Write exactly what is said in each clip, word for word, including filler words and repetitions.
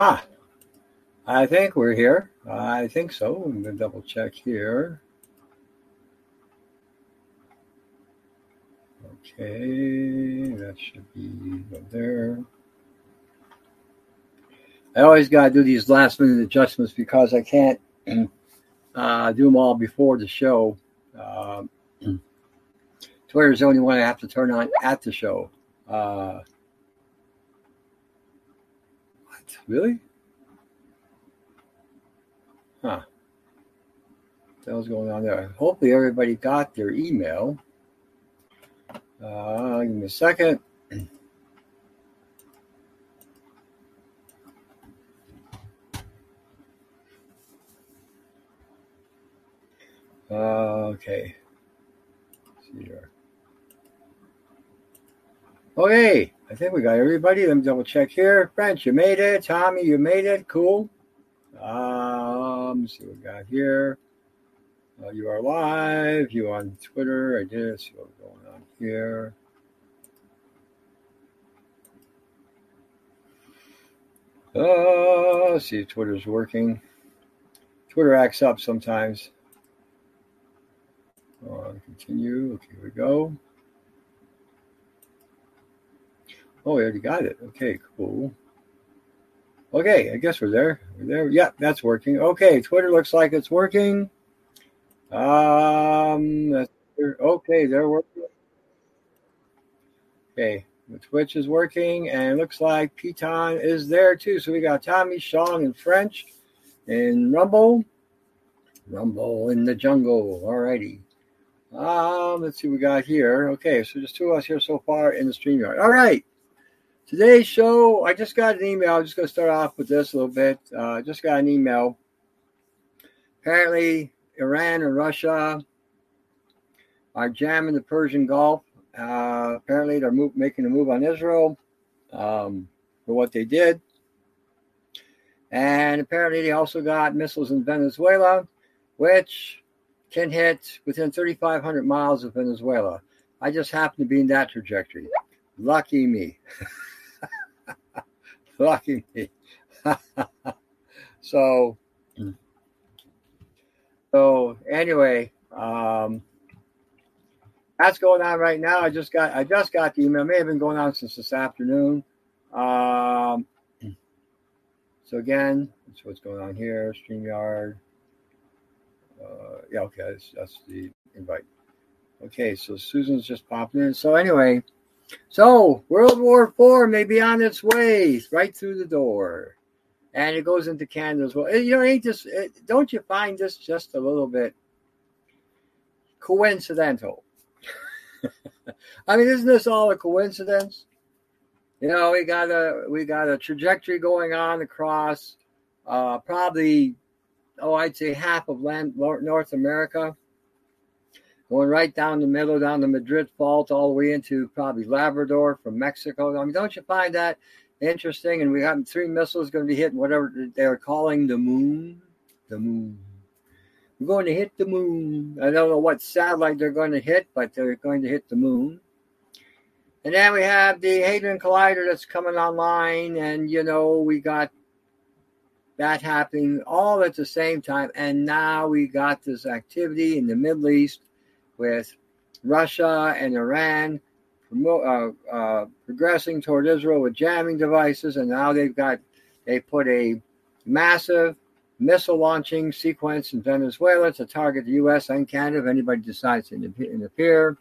Ah, I think we're here. I think so. I'm going to double check here. Okay, that should be there. I always got to do these last minute adjustments because I can't uh, do them all before the show. Uh, Twitter's the only one I have to turn on at the show. Uh, what? Really? Huh. What the hell's going on there? Hopefully everybody got their email. Uh, give me a second. Uh, okay. Let's see here. Okay, I think we got everybody. Let me double check here. French, you made it. Tommy, you made it. Cool. Um, let's see what we got here. Uh, you are live. You on Twitter. I did. Let's see what's going on here. Uh, let's see if Twitter's working. Twitter acts up sometimes. Uh, continue. Okay, here we go. Oh, we already got it. Okay, cool. Okay, I guess we're there. We're there. Yeah, that's working. Okay, Twitter looks like it's working. Um, that's, okay, they're working. Okay, the Twitch is working, and it looks like Piton is there too. So we got Tommy, Sean, and French, and Rumble. Rumble in the jungle. Alrighty. Um, let's see what we got here. Okay, so there's two of us here so far in the StreamYard. All right. Today's show, I just got an email. I'm just going to start off with this a little bit. I uh, just got an email. Apparently, Iran and Russia are jamming the Persian Gulf. Uh, apparently, they're move, making a move on Israel um, for what they did. And apparently, they also got missiles in Venezuela, which can hit within thirty-five hundred miles of Venezuela. I just happen to be in that trajectory. Lucky me. Lucky me. so, so anyway, um, that's going on right now. I just got I just got the email. It may have been going on since this afternoon. Um, so again, that's what's going on here. StreamYard. Uh, yeah, okay, that's, that's the invite. Okay, so Susan's just popping in. So anyway, so World War Four may be on its way right through the door, and it goes into Canada as well. You know, ain't this? Don't you find this just a little bit coincidental? I mean, isn't this all a coincidence? You know, we got a we got a trajectory going on across uh, probably, oh, I'd say half of land North America, going right down the middle, down the Madrid Fault, all the way into probably Labrador from Mexico. I mean, don't you find that interesting? And we have three missiles going to be hitting whatever they're calling the moon. The moon. We're going to hit the moon. I don't know what satellite they're going to hit, but they're going to hit the moon. And then we have the Hadron Collider that's coming online, and, you know, we got that happening all at the same time. And now we got this activity in the Middle East with Russia and Iran uh, uh, progressing toward Israel with jamming devices. And now they've got, they put a massive missile launching sequence in Venezuela to target the U S and Canada if anybody decides to interfere.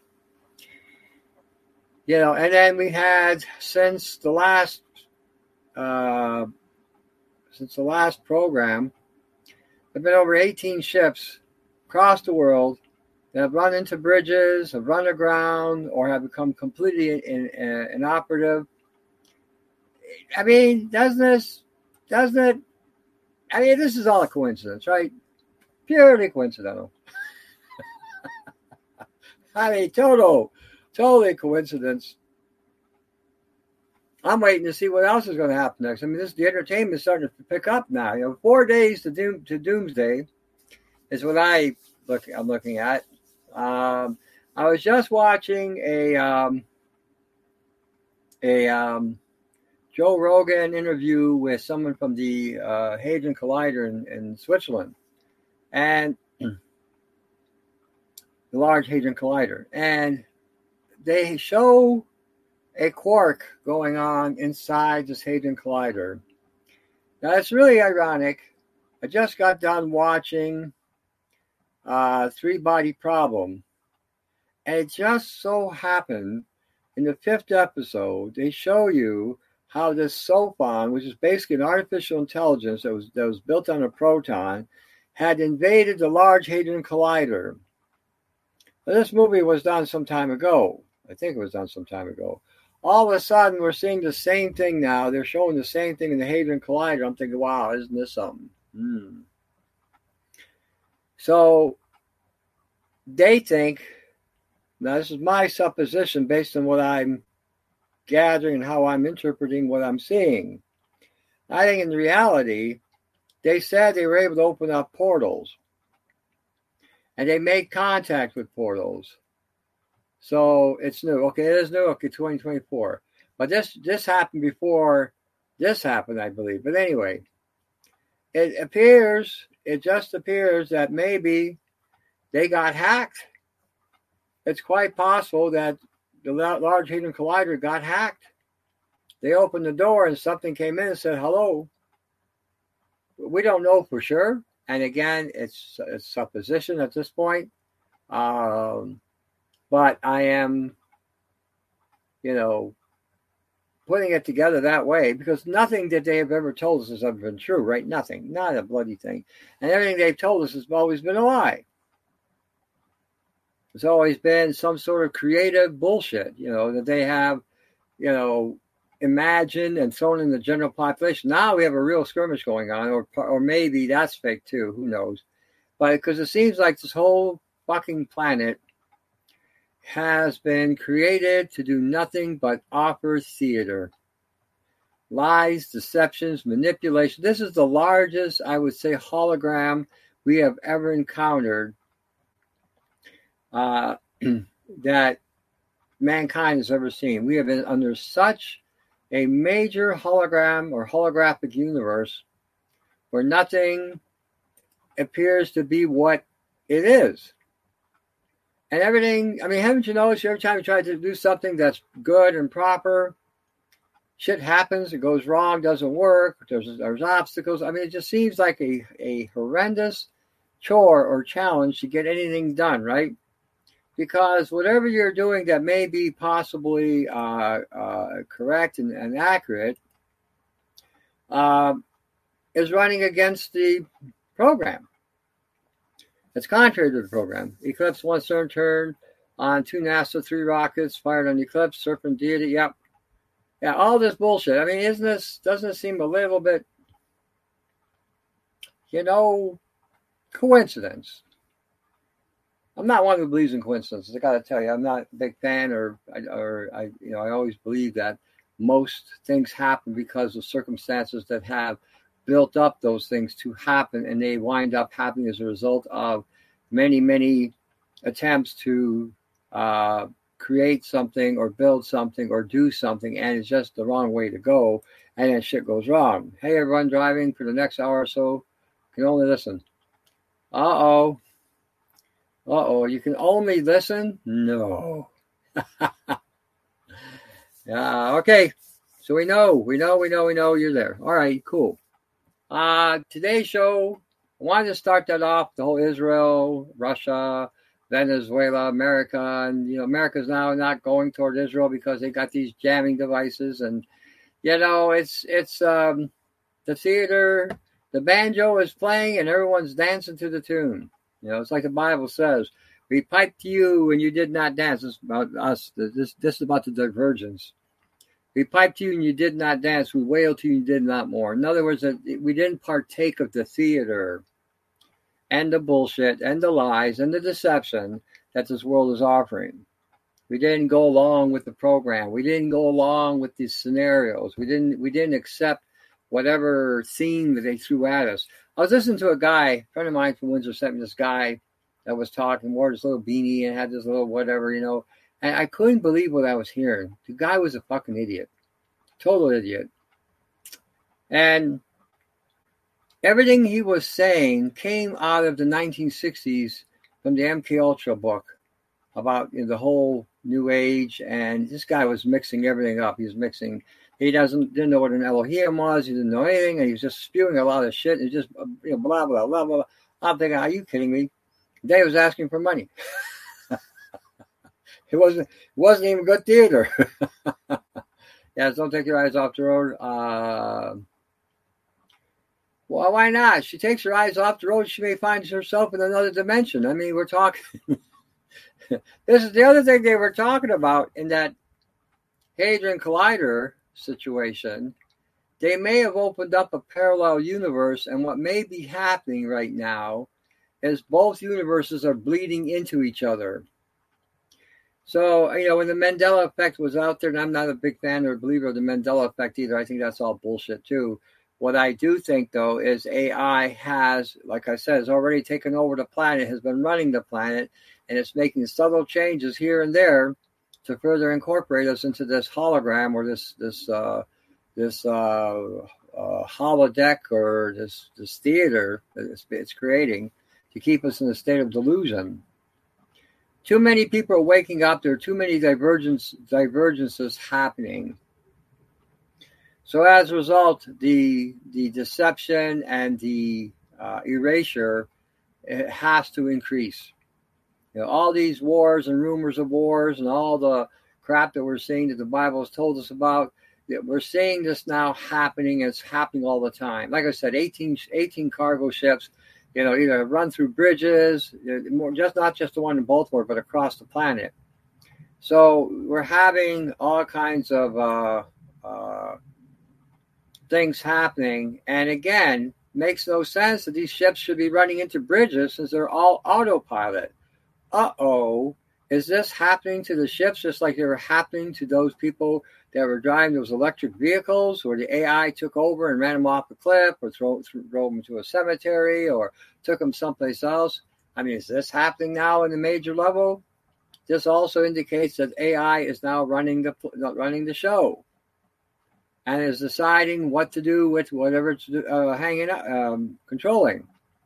You know, and then we had since the last uh, since the last program, there have been over eighteen ships across the world that have run into bridges, have run aground, or have become completely in, in, inoperative. I mean, doesn't this, doesn't it? I mean, this is all a coincidence, right? Purely coincidental. I mean, total, totally coincidence. I'm waiting to see what else is going to happen next. I mean, this the entertainment is starting to pick up now. You know, four days to doom to doomsday is what I look. I'm looking at. Um, I was just watching a um, a um, Joe Rogan interview with someone from the uh, Hadron Collider in, in Switzerland, and the Large Hadron Collider, and they show a quark going on inside this Hadron Collider. Now, it's really ironic. I just got done watching uh, Three Body Problem, and it just so happened in the fifth episode, they show you how this Sophon, which is basically an artificial intelligence that was, that was built on a proton, had invaded the Large Hadron Collider. Now, this movie was done some time ago. I think it was done some time ago. All of a sudden, we're seeing the same thing now. They're showing the same thing in the Hadron Collider. I'm thinking, wow, isn't this something? Hmm. So they think, now this is my supposition based on what I'm gathering and how I'm interpreting what I'm seeing. I think in reality, they said they were able to open up portals. And they made contact with portals. So it's new. Okay, it is new. Okay, twenty twenty-four. But this this happened before this happened, I believe. But anyway, it appears, it just appears that maybe they got hacked. It's quite possible that the Large Hadron Collider got hacked. They opened the door and something came in and said, hello. We don't know for sure. And again, it's, it's supposition at this point. Um, but I am, you know, putting it together that way because nothing that they have ever told us has ever been true, right? Nothing. Not a bloody thing. And everything they've told us has always been a lie. It's always been some sort of creative bullshit, you know, that they have, you know, imagined and thrown in the general population. Now we have a real skirmish going on, or or maybe that's fake too. Who knows? But because it seems like this whole fucking planet has been created to do nothing but offer theater. Lies, deceptions, manipulation. This is the largest, I would say, hologram we have ever encountered uh, that mankind has ever seen. We have been under such a major hologram or holographic universe where nothing appears to be what it is. And everything, I mean, haven't you noticed every time you try to do something that's good and proper, shit happens, it goes wrong, doesn't work, there's, there's obstacles. I mean, it just seems like a, a horrendous chore or challenge to get anything done, right? Because whatever you're doing that may be possibly uh, uh, correct and, and accurate uh, is running against the program. It's contrary to the program. Eclipse one CERN turn on two NASA three rockets fired on Eclipse, Serpent Deity. Yep. Yeah, all this bullshit. I mean, isn't this, doesn't it seem a little bit, you know, coincidence? I'm not one who believes in coincidences. I got to tell you, I'm not a big fan, or, or I, you know, I always believe that most things happen because of circumstances that have built up those things to happen, and they wind up happening as a result of many, many attempts to uh, create something or build something or do something, and it's just the wrong way to go, and then shit goes wrong. Hey, everyone driving for the next hour or so, can only listen. Uh-oh. Uh-oh, you can only listen? No. Yeah, okay. So we know, we know, we know, we know you're there. All right, cool. Uh, today's show, I wanted to start that off, the whole Israel, Russia, Venezuela, America, and, you know, America's now not going toward Israel because they got these jamming devices, and, you know, it's, it's, um, the theater, the banjo is playing, and everyone's dancing to the tune. You know, it's like the Bible says, we piped to you and you did not dance. This is about us. This, this is about the divergence. We piped to you and you did not dance. We wailed to you and you did not mourn. In other words, we didn't partake of the theater and the bullshit and the lies and the deception that this world is offering. We didn't go along with the program. We didn't go along with these scenarios. We didn't, we didn't accept whatever theme that they threw at us. I was listening to a guy, a friend of mine from Windsor sent me this guy that was talking, wore this little beanie and had this little whatever, you know, and I couldn't believe what I was hearing. The guy was a fucking idiot. Total idiot. And everything he was saying came out of the nineteen sixties from the M K Ultra book about, you know, the whole New Age. And this guy was mixing everything up. He was mixing. He doesn't didn't know what an Elohim was. He didn't know anything, and he was just spewing a lot of shit. And just, you know, blah blah blah blah. I'm thinking, are you kidding me? They was asking for money. It wasn't. It wasn't even good theater. Yes, don't take your eyes off the road. Uh, well, why not? She takes her eyes off the road, she may find herself in another dimension. I mean, we're talking. This is the other thing they were talking about in that Hadron Collider situation. They may have opened up a parallel universe, and what may be happening right now is both universes are bleeding into each other. So, you know, when the Mandela effect was out there, and I'm not a big fan or believer of the Mandela effect either, I think that's all bullshit too. What I do think, though, is A I has, like I said, has already taken over the planet, has been running the planet, and it's making subtle changes here and there to further incorporate us into this hologram or this this uh, this uh, uh, holodeck or this this theater that it's, it's creating to keep us in a state of delusion. Too many people are waking up. There are too many divergence, divergences happening. So as a result, the the deception and the uh, erasure, it has to increase. You know, all these wars and rumors of wars and all the crap that we're seeing that the Bible has told us about, that we're seeing this now happening. It's happening all the time. Like I said, eighteen, eighteen cargo ships, you know, either run through bridges, more, just not just the one in Baltimore, but across the planet. So we're having all kinds of uh, uh, things happening. And again, makes no sense that these ships should be running into bridges since they're all autopilot. Uh-oh, is this happening to the ships just like they were happening to those people that were driving those electric vehicles where the A I took over and ran them off a cliff or throw, drove them to a cemetery or took them someplace else? I mean, is this happening now in the major level? This also indicates that A I is now running the running the show and is deciding what to do with whatever it's uh, hanging up, um, controlling.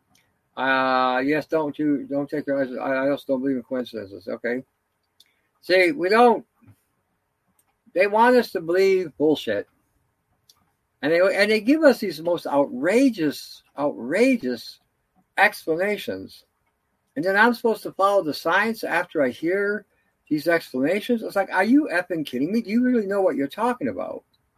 Uh, yes, don't you, don't take your eyes. I also don't believe in coincidences. Okay. See, we don't, they want us to believe bullshit. And they, and they give us these most outrageous, outrageous explanations. And then I'm supposed to follow the science after I hear these explanations. It's like, are you effing kidding me? Do you really know what you're talking about?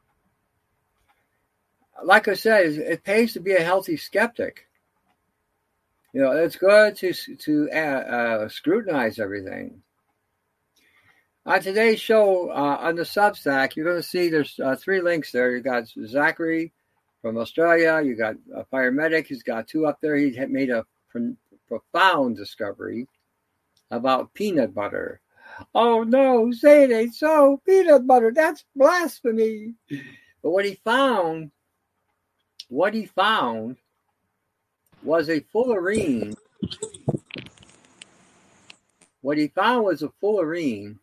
Like I said, it pays to be a healthy skeptic. You know, it's good to to uh, uh, scrutinize everything. On today's show, uh, on the Substack, you're going to see there's uh, three links there. You got Zachary from Australia. You got a fire medic. He's got two up there. He had made a pro- profound discovery about peanut butter. Oh no, say it ain't so. Peanut butter, that's blasphemy. But what he found, what he found. was a fullerene. What he found was a fullerene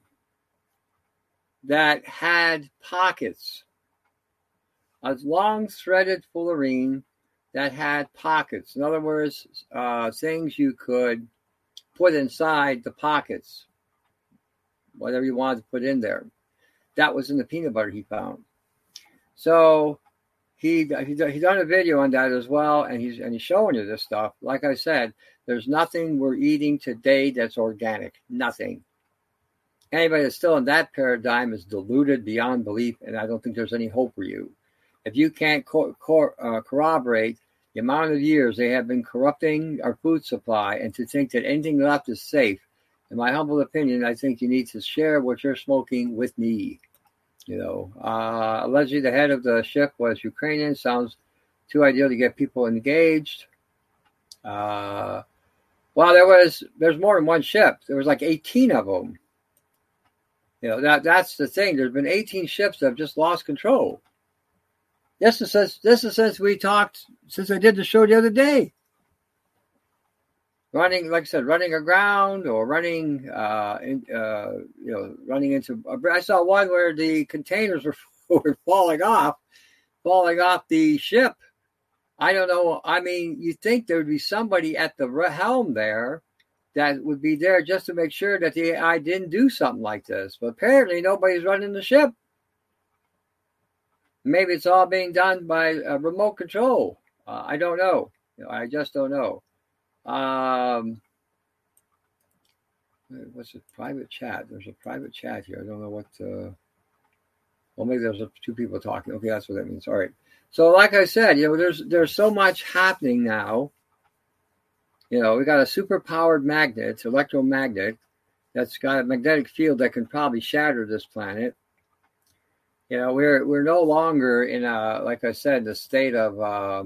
that had pockets, a long threaded fullerene that had pockets. In other words, uh, things you could put inside the pockets, whatever you wanted to put in there. That was in the peanut butter he found. So He he he done a video on that as well, and he's and he's showing you this stuff. Like I said, there's nothing we're eating today that's organic. Nothing. Anybody that's still in that paradigm is deluded beyond belief, and I don't think there's any hope for you. If you can't co- co- uh, corroborate the amount of years they have been corrupting our food supply, and to think that anything left is safe, in my humble opinion, I think you need to share what you're smoking with me. You know, uh, allegedly the head of the ship was Ukrainian. Sounds too ideal to get people engaged. Uh, well, there was there's more than one ship. There was like eighteen of them. You know, that that's the thing. There's been eighteen ships that have just lost control. This is since this is since we talked since I did the show the other day. Running, like I said, running aground or running, uh, in, uh, you know, running into. I saw one where the containers were, were falling off falling off the ship. I don't know. I mean, you think there would be somebody at the helm there that would be there just to make sure that the A I didn't do something like this. But apparently nobody's running the ship. Maybe it's all being done by a remote control. Uh, I don't know. You know. I just don't know. Um, what's a private chat? There's a private chat here. I don't know what. Uh, well, maybe there's a, two people talking. Okay, that's what that means. All right. So, like I said, you know, there's there's so much happening now. You know, we got a super powered magnet, electromagnet, that's got a magnetic field that can probably shatter this planet. You know, we're we're no longer in a, like I said, the state of uh,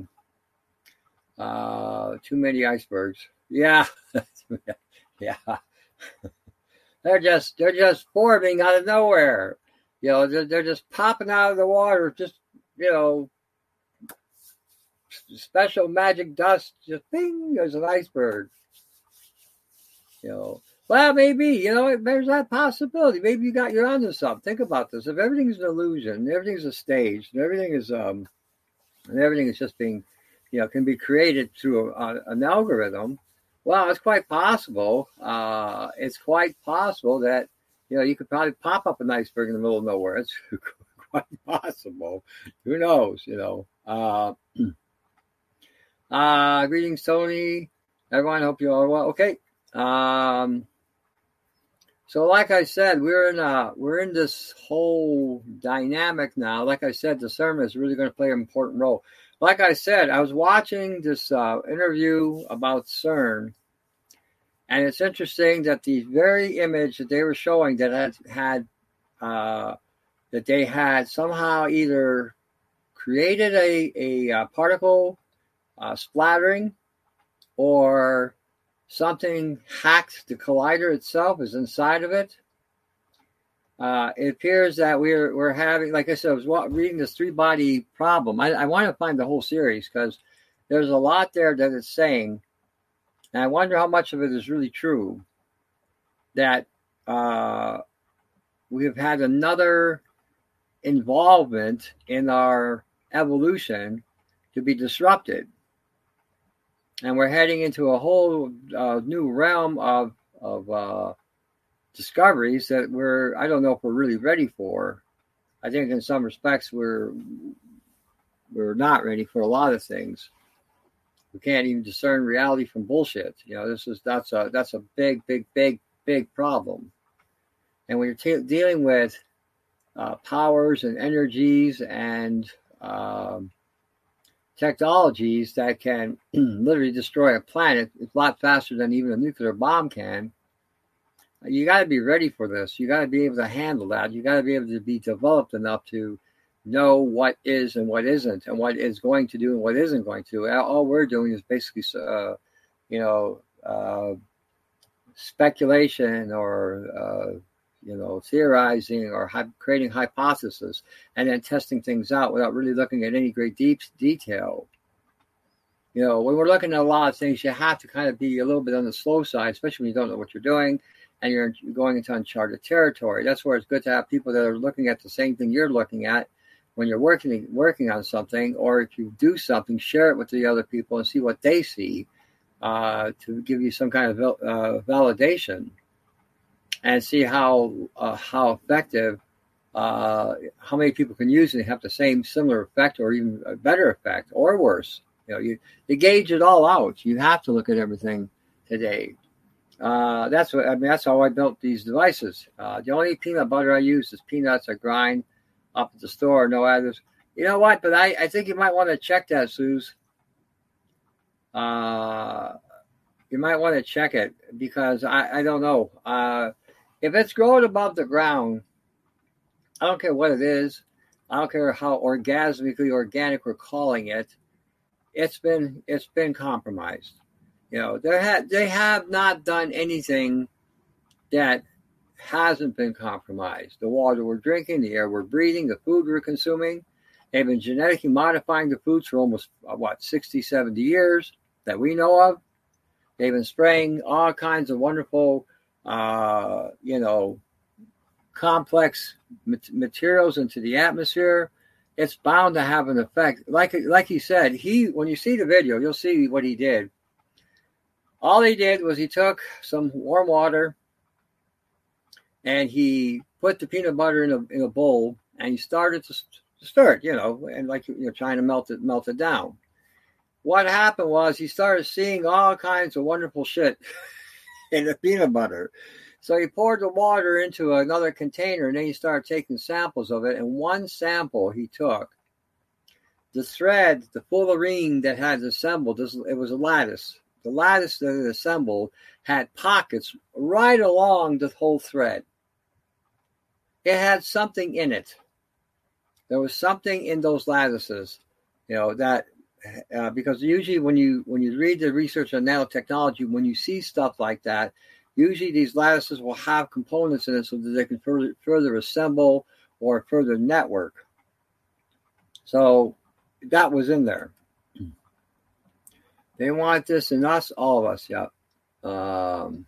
uh, too many icebergs. Yeah, yeah. they're just they're just forming out of nowhere. You know, they're, they're just popping out of the water. Just, you know, special magic dust. Just bing, there's an iceberg. You know. Well, maybe, you know, there's that possibility. Maybe you got, you're onto something. Think about this. If everything's an illusion, everything's a stage, and everything is, um, and everything is just being, you know, can be created through a, an algorithm, well, it's quite possible. Uh, it's quite possible that, you know, you could probably pop up an iceberg in the middle of nowhere. It's quite possible. Who knows, you know. Uh, uh, greetings, Tony. Everyone, hope you all are well. Okay. Um, So, like I said, we're in a, we're in this whole dynamic now. Like I said, discernment is really going to play an important role. Like I said, I was watching this uh, interview about CERN, and it's interesting that the very image that they were showing that had had uh, that they had somehow either created a a, a particle uh, splattering, or something hacked the collider itself, is inside of it. Uh, it appears that we're we're having, like I said, I was reading this three body problem. I, I want to find the whole series because there's a lot there that it's saying, and I wonder how much of it is really true. That uh, we've had another involvement in our evolution to be disrupted. And we're heading into a whole uh, new realm of of uh, discoveries that we're, I don't know if we're really ready for. I think in some respects we're we're not ready for a lot of things. We can't even discern reality from bullshit. You know, this is that's a that's a big, big, big, big problem. And when you're t- dealing with uh, powers and energies and um, technologies that can literally destroy a planet a lot faster than even a nuclear bomb can, you got to be ready for this. You got to be able to handle that. You got to be able to be developed enough to know what is and what isn't, and what is going to do and what isn't going to. All we're doing is basically, uh, you know, uh, speculation or, uh, you know, theorizing or hi- creating hypotheses and then testing things out without really looking at any great deep detail. You know, when we're looking at a lot of things, you have to kind of be a little bit on the slow side, especially when you don't know what you're doing and you're going into uncharted territory. That's where it's good to have people that are looking at the same thing you're looking at when you're working working on something, or if you do something, share it with the other people and see what they see uh, to give you some kind of uh, validation. And see how uh, how effective, uh, how many people can use it and have the same similar effect, or even a better effect, or worse. You know, you, you gauge it all out. You have to look at everything today. Uh, that's what I mean. That's how I built these devices. Uh, the only peanut butter I use is peanuts I grind up at the store. No others. You know what? But I, I think you might want to check that, Suze. Uh, you might want to check it because I, I don't know. Uh, If it's growing above the ground, I don't care what it is. I don't care how orgasmically organic we're calling it. It's been it's been compromised. You know, they had they have not done anything that hasn't been compromised. The water we're drinking, the air we're breathing, the food we're consuming. They've been genetically modifying the foods for almost, what, sixty, seventy years that we know of. They've been spraying all kinds of wonderful, uh, you know, complex materials into the atmosphere. it's bound to have an effect. Like like he said, he when you see the video, you'll see what he did. All he did was he took some warm water and he put the peanut butter in a in a bowl and he started to stir it, you know, and like you know, trying to melt it melt it down. What happened was he started seeing all kinds of wonderful shit in the peanut butter. So he poured the water into another container and then he started taking samples of it. And one sample he took, the thread, the fullerene that had assembled, it was a lattice. The lattice that it assembled had pockets right along the whole thread. It had something in it. There was something in those lattices, you know, that uh, because usually when you when you read the research on nanotechnology, when you see stuff like that, usually these lattices will have components in it so that they can further, further assemble or further network. So that was in there. They want this in us, all of us, yeah. Um,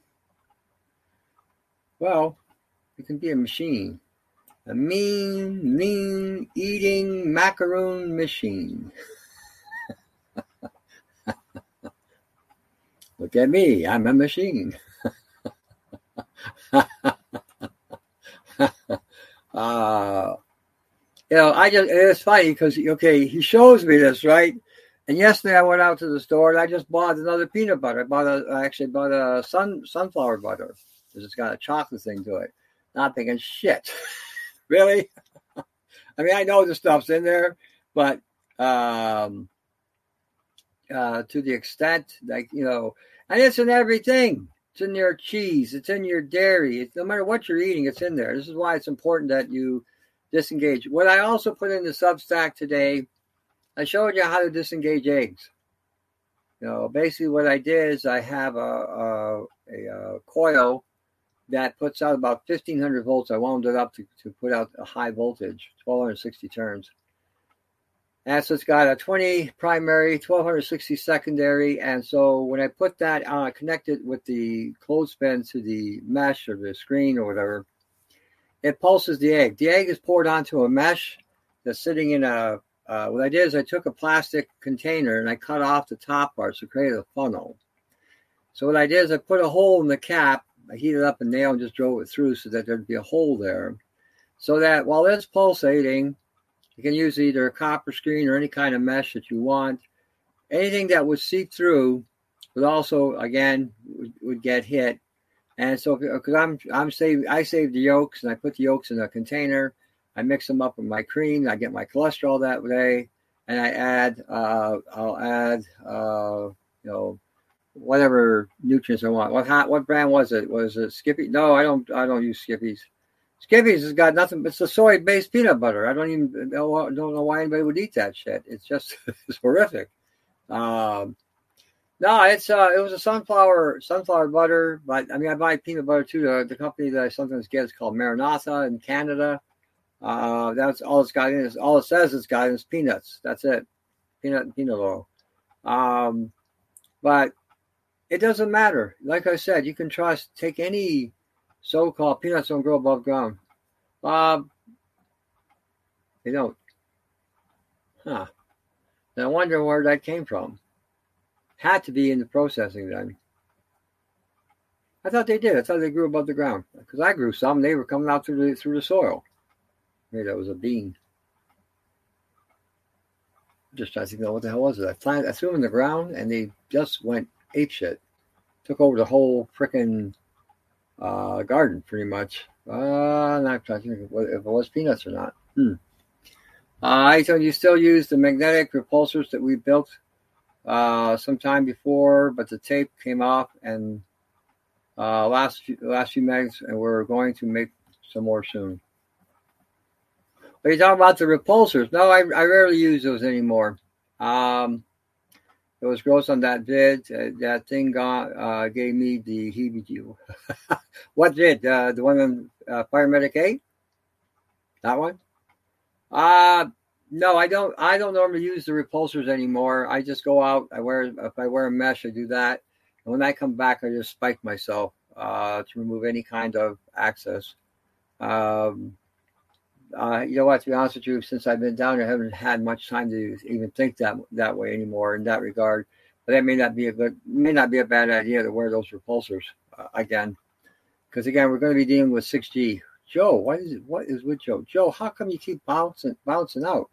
well, it can be a machine. A mean, lean, eating macaroon machine. Look at me, I'm a machine. uh, you know, I just, it's funny because, okay, he shows me this, right? And yesterday I went out to the store and I just bought another peanut butter. I bought a, I actually bought a sun, sunflower butter because it's got a chocolate thing to it. Not thinking, shit, really? I mean, I know the stuff's in there, but um, uh, to the extent, like, you know, and it's in everything. It's in your cheese. It's in your dairy. It's, no matter what you're eating, it's in there. This is why it's important that you disengage. What I also put in the Substack today, I showed you how to disengage eggs. You know, basically what I did is I have a, a, a, a coil that puts out about fifteen hundred volts. I wound it up to, to put out a high voltage, twelve sixty turns. And so it's got a twenty primary, twelve sixty secondary. And so when I put that uh, connected with the clothespin to the mesh or the screen or whatever, it pulses the egg. The egg is poured onto a mesh that's sitting in a, uh, what I did is I took a plastic container and I cut off the top part to create a funnel. So what I did is I put a hole in the cap. I heated up a nail and just drove it through so that there'd be a hole there. So that while it's pulsating, you can use either a copper screen or any kind of mesh that you want. Anything that would seep through would also, again, would, would get hit. And so, because I'm I'm save I save the yolks and I put the yolks in a container. I mix them up with my cream. I get my cholesterol that way, and I add uh, I'll add uh, you know whatever nutrients I want. What what brand was it? Was it Skippy? No, I don't I don't use Skippies. Skippies has got nothing. It's a soy-based peanut butter. I don't even don't know why anybody would eat that shit. It's just it's horrific. Um, no, it's uh, it was a sunflower sunflower butter, but I mean I buy peanut butter too. The, the company that I sometimes get is called Maranatha in Canada. Uh, that's all it's got in. Is all it says it's got is peanuts. That's it, peanut and peanut oil. Um, but it doesn't matter. Like I said, you can trust. Take any so-called peanuts don't grow above ground. Uh, they don't. Huh. And I wonder where that came from. Had to be in the processing then. I thought they did. I thought they grew above the ground. Because I grew some. They were coming out through the, through the soil. Maybe that was a bean. Just trying to think, what the hell was it? I, planted, I threw them in the ground and they just went apeshit. Took over the whole frickin' uh, garden pretty much. Uh, not trying to think if it was peanuts or not. Hmm. Uh, I told you still use the magnetic repulsors that we built uh, some time before, but the tape came off and uh, last few, last few megs, and we're going to make some more soon. But you talk about the repulsors? No, I, I rarely use those anymore. Um, it was gross on that vid. Uh, that thing got, uh, gave me the heebie-jeebies. What vid? Uh, the one on uh, Fire Medic eight? That one? Uh, no, I don't. I don't normally use the repulsors anymore. I just go out. I wear if I wear a mesh, I do that. And when I come back, I just spike myself uh, to remove any kind of access. Um, uh, you know what? To be honest with you, since I've been down there, I haven't had much time to even think that that way anymore in that regard. But that may not be a good, may not be a bad idea to wear those repulsors uh, again, because again, we're going to be dealing with six G. Joe, what is it? What is with Joe? Joe, how come you keep bouncing bouncing out?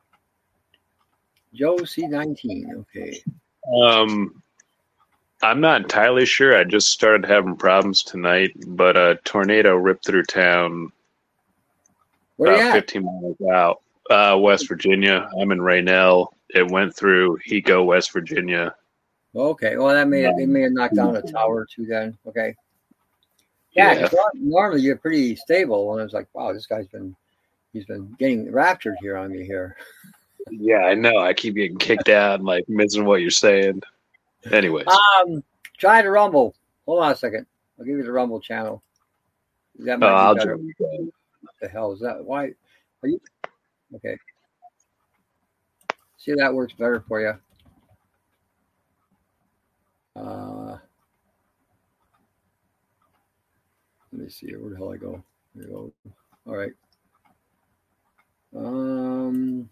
Joe C nineteen. Okay. Um, I'm not entirely sure. I just started having problems tonight, but a tornado ripped through town. Where about fifteen miles out, uh, West Virginia. I'm in Raynell. It went through Hiko, West Virginia. Okay. Well, that may um, it may have knocked down a tower or two then. Okay. Yeah. Yeah. Normally you're pretty stable, and I was like, wow, this guy's been he's been getting raptured here on me here. Yeah, I know. I keep getting kicked out and like missing what you're saying. Anyways, um, try the Rumble. Hold on a second. I'll give you the Rumble channel. That might oh, be I'll better. join you. What the hell is that? Why are you okay? See, that works better for you. Uh, let me see. Where the hell I go? There you go. All right. Um,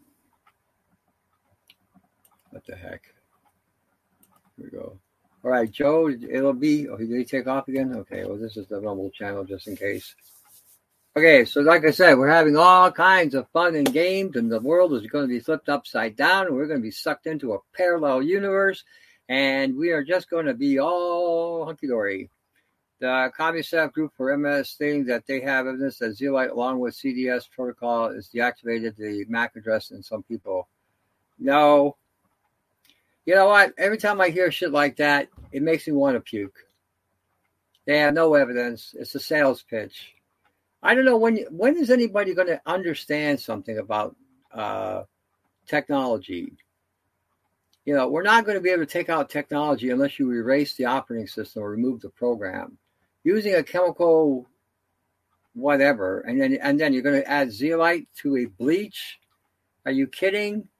what the heck? Here we go. All right, Joe. It'll be. Oh, did he take off again? Okay. Well, this is the Rumble channel, just in case. Okay, so like I said, we're having all kinds of fun and games, and the world is going to be flipped upside down, and we're going to be sucked into a parallel universe, and we are just going to be all hunky-dory. The CommuSat group for M S stating that they have evidence that Zeolite, along with C D S protocol, has deactivated the M A C address in some people. No. You know what? Every time I hear shit like that, it makes me want to puke. They have no evidence. It's a sales pitch. I don't know when when is anybody going to understand something about uh, technology. You know, we're not going to be able to take out technology unless you erase the operating system or remove the program. Using a chemical whatever, and then and then you're going to add zeolite to a bleach. Are you kidding?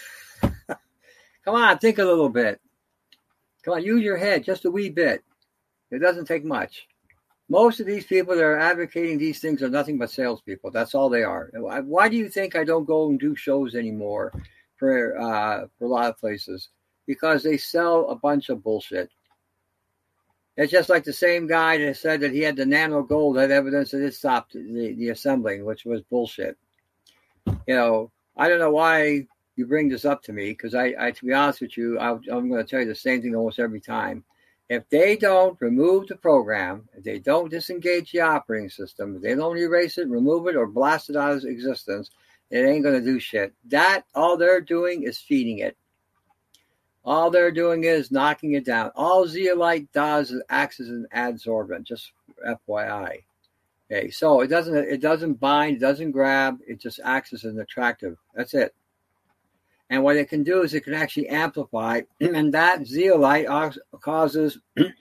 Come on, think a little bit. Come on, use your head just a wee bit. It doesn't take much. Most of these people that are advocating these things are nothing but salespeople. That's all they are. Why do you think I don't go and do shows anymore for uh, for a lot of places? Because they sell a bunch of bullshit. It's just like the same guy that said that he had the nano gold had evidence that it stopped the, the assembling, which was bullshit. You know, I don't know why you bring this up to me, because I, I, to be honest with you, I, I'm going to tell you the same thing almost every time. If they don't remove the program, if they don't disengage the operating system, if they don't erase it, remove it, or blast it out of existence, it ain't going to do shit. That, all they're doing is feeding it. All they're doing is knocking it down. All zeolite does is acts as an adsorbent, just F Y I. Okay, so it doesn't it doesn't bind, it doesn't grab, it just acts as an attractive. That's it. And what it can do is it can actually amplify, and that zeolite causes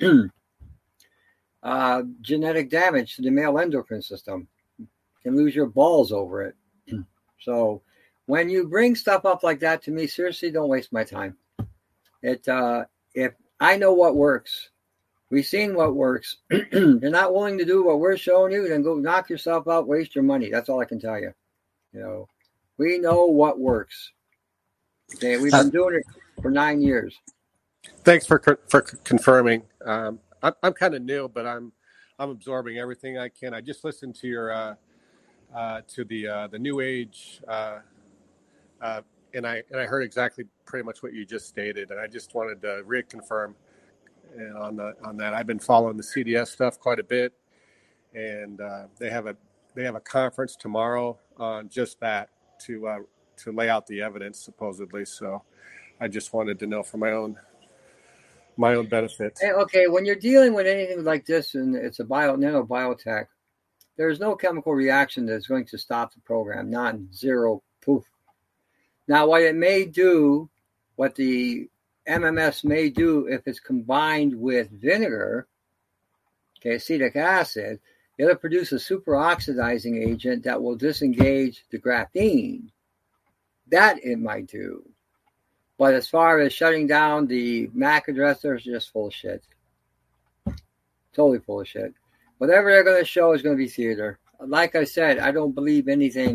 uh, genetic damage to the male endocrine system. You can lose your balls over it. So when you bring stuff up like that to me, seriously, don't waste my time. It uh, if I know what works, we've seen what works. You're not willing to do what we're showing you, then go knock yourself out, waste your money. That's all I can tell you. You know, we know what works. Okay, we've been doing it for nine years. Thanks for for confirming. Um, I'm I'm kind of new, but I'm I'm absorbing everything I can. I just listened to your uh, uh, to the uh, the New Age, uh, uh, and I and I heard exactly pretty much what you just stated, and I just wanted to reconfirm on the on that. I've been following the C D S stuff quite a bit, and uh, they have a they have a conference tomorrow on just that to. Uh, to lay out the evidence, supposedly. So I just wanted to know for my own my own benefit. Hey, okay, when you're dealing with anything like this, and it's a bio nanobiotech, there's no chemical reaction that's going to stop the program. None. Zero. Poof. Now, what it may do, what the M M S may do if it's combined with vinegar, okay, acetic acid, it'll produce a superoxidizing agent that will disengage the graphene. That it might do. But as far as shutting down the M A C addressers, just full of shit. Totally full of shit. Whatever they're going to show is going to be theater. Like I said, I don't believe anything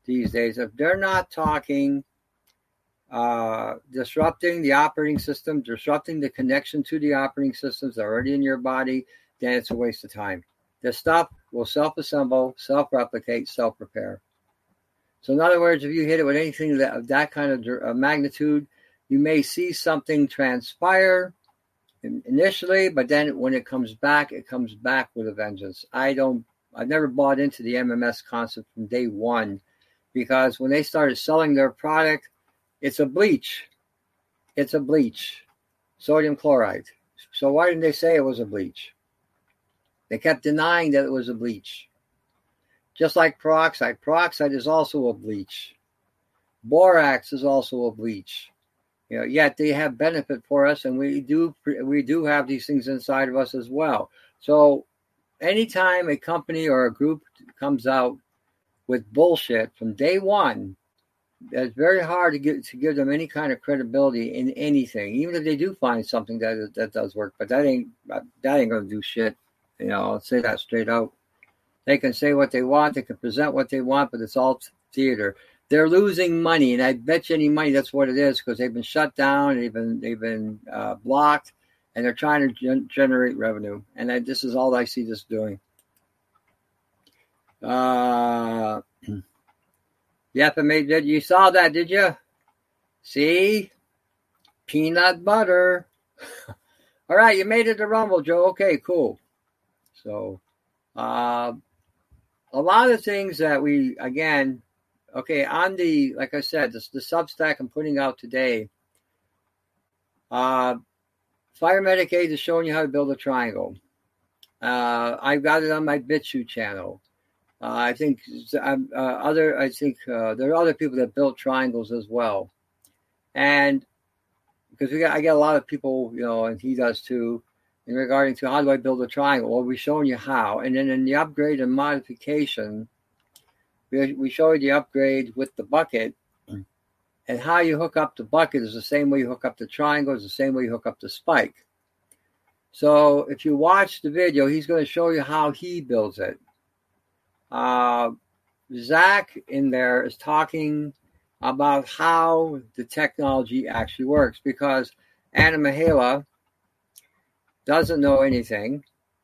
these days, if they're not talking uh, disrupting the operating system, disrupting the connection to the operating systems that are already in your body, then it's a waste of time. This stuff will self-assemble, self-replicate, self-repair. So in other words, if you hit it with anything that, of that kind of uh, magnitude, you may see something transpire initially, but then when it comes back, it comes back with a vengeance. I don't, I've never bought into the M M S concept from day one, because when they started selling their product, it's a bleach. It's a bleach. Sodium chloride. So why didn't they say it was a bleach? They kept denying that it was a bleach. Just like peroxide. Peroxide is also a bleach. Borax is also a bleach. You know, yet they have benefit for us, and we do we do have these things inside of us as well. So anytime a company or a group comes out with bullshit from day one, it's very hard to get to give them any kind of credibility in anything, even if they do find something that that does work. But that ain't that ain't gonna do shit. You know, I'll say that straight out. They can say what they want, they can present what they want, but it's all theater. They're losing money, and I bet you any money that's what it is, because they've been shut down, they've been they've been uh, blocked, and they're trying to gen- generate revenue. And I, this is all I see this doing. Uh, yep, I made it. You saw that, did you? See, peanut butter. All right, you made it to Rumble, Joe. Okay, cool. So, uh, a lot of things that we again. Okay, on the, like I said, this, the Substack I'm putting out today, uh, Fire Medic Aid is showing you how to build a triangle. Uh, I've got it on my BitChute channel. Uh, I think uh, other, I think uh, there are other people that built triangles as well. And because we got, I get a lot of people, you know, and he does too, in regarding to how do I build a triangle? Well, we're showing you how. And then in the upgrade and modification, we show you the upgrade with the bucket, and how you hook up the bucket is the same way you hook up the triangle, is the same way you hook up the spike. So if you watch the video, he's going to show you how he builds it. Uh, Zach in there is talking about how the technology actually works, because Anna Mihaela doesn't know anything.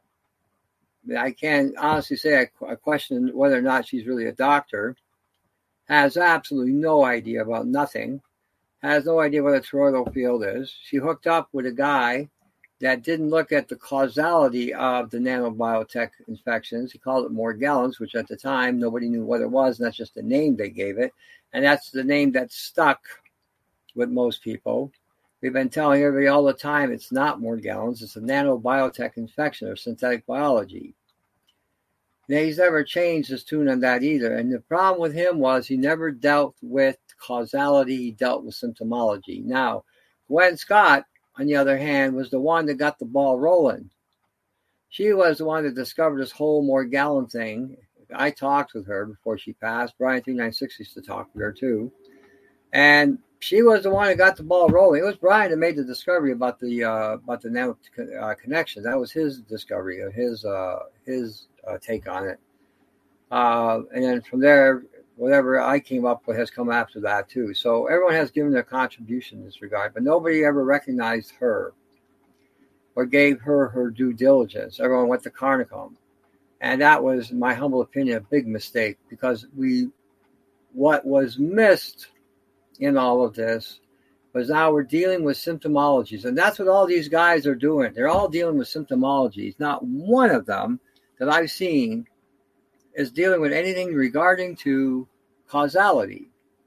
I can't honestly say I, I question whether or not she's really a doctor, has absolutely no idea about nothing, has no idea what a toroidal field is. She hooked up with a guy that didn't look at the causality of the nanobiotech infections. He called it Morgellons, which at the time nobody knew what it was, and that's just the name they gave it. And that's the name that stuck with most people. We've been telling everybody all the time it's not Morgellons, it's a nanobiotech infection or synthetic biology. Now, he's never changed his tune on that either. And the problem with him was he never dealt with causality, he dealt with symptomology. Now, Gwen Scott, on the other hand, was the one that got the ball rolling. She was the one that discovered this whole Morgellon thing. I talked with her before she passed. Brian three ninety-six used to talk with her too. And she was the one that got the ball rolling. It was Brian that made the discovery about the uh, about the nano uh, connection. That was his discovery, his uh, his uh, take on it. Uh, and then from there, whatever I came up with has come after that too. So everyone has given their contribution in this regard, but nobody ever recognized her or gave her her due diligence. Everyone went to Carnicom, and that was, in my humble opinion, a big mistake, because we what was missed in all of this was now we're dealing with symptomologies, and that's what all these guys are doing. They're all dealing with symptomologies. Not one of them that I've seen is dealing with anything regarding to causality.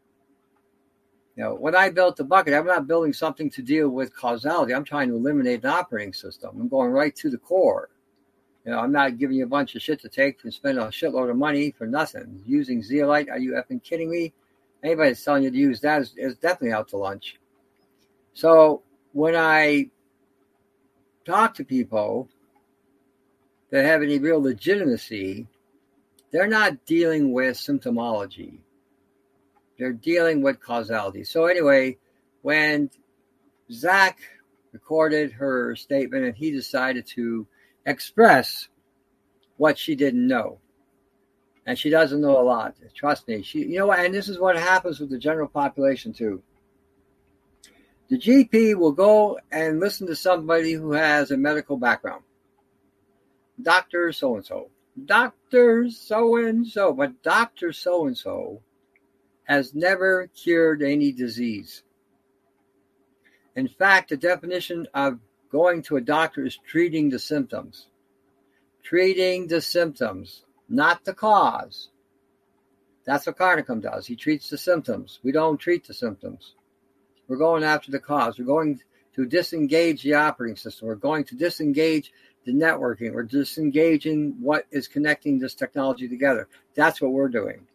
You know, when I built the bucket, I'm not building something to deal with causality. I'm trying to eliminate an operating system. I'm going right to the core. You know, I'm not giving you a bunch of shit to take and spend a shitload of money for nothing. Using zeolite, are you effing kidding me? Anybody that's telling you to use that is, is definitely out to lunch. So when I talk to people that have any real legitimacy, they're not dealing with symptomology. They're dealing with causality. So anyway, when Zach recorded her statement and he decided to express what she didn't know, And she doesn't know a lot. Trust me. She, you know what? And this is what happens with the general population too. The G P will go and listen to somebody who has a medical background. Doctor so-and-so. Doctor so-and-so. But Doctor so-and-so has never cured any disease. In fact, the definition of going to a doctor is treating the symptoms. Treating the symptoms, not the cause. That's what Carnicum does. He treats the symptoms. We don't treat the symptoms. We're going after the cause. We're going to disengage the operating system. We're going to disengage the networking. We're disengaging what is connecting this technology together. That's what we're doing.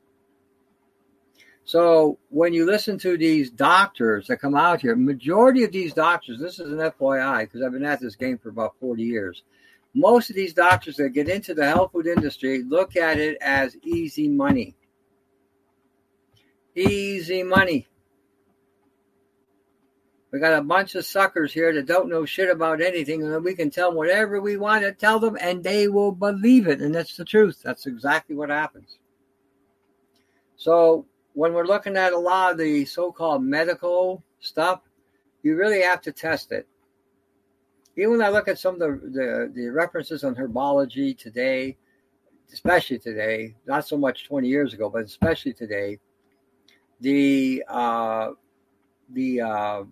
So when you listen to these doctors that come out here, majority of these doctors, this is an F Y I because I've been at this game for about forty years. Most of these doctors that get into the health food industry look at it as easy money. Easy money. We got a bunch of suckers here that don't know shit about anything, and we can tell them whatever we want to tell them, and they will believe it. And that's the truth. That's exactly what happens. So when we're looking at a lot of the so-called medical stuff, you really have to test it. Even when I look at some of the, the, the references on herbology today, especially today, not so much twenty years ago, but especially today, the uh, the uh,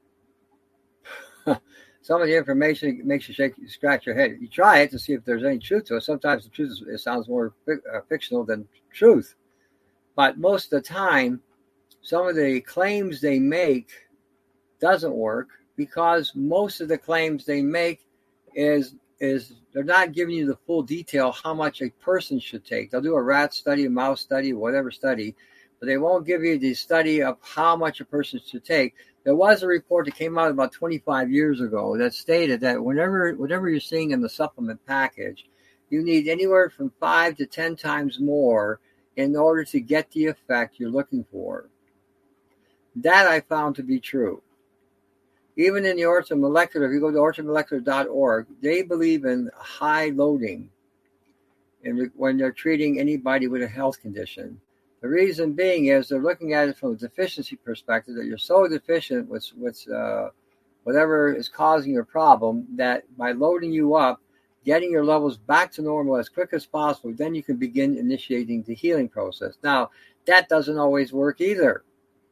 some of the information makes you shake, you scratch your head. You try it to see if there's any truth to it. Sometimes the truth is, it sounds more uh, fictional than truth. But most of the time, some of the claims they make doesn't work because most of the claims they make is is they're not giving you the full detail how much a person should take. They'll do a rat study, a mouse study, whatever study, but they won't give you the study of how much a person should take. There was a report that came out about twenty-five years ago that stated that whenever whatever you're seeing in the supplement package, you need anywhere from five to ten times more in order to get the effect you're looking for. That I found to be true. Even in the orthomolecular, if you go to orthomolecular dot org, they believe in high loading in, when they're treating anybody with a health condition. The reason being is they're looking at it from a deficiency perspective, that you're so deficient with, with uh, whatever is causing your problem that by loading you up, getting your levels back to normal as quick as possible, then you can begin initiating the healing process. Now, that doesn't always work either.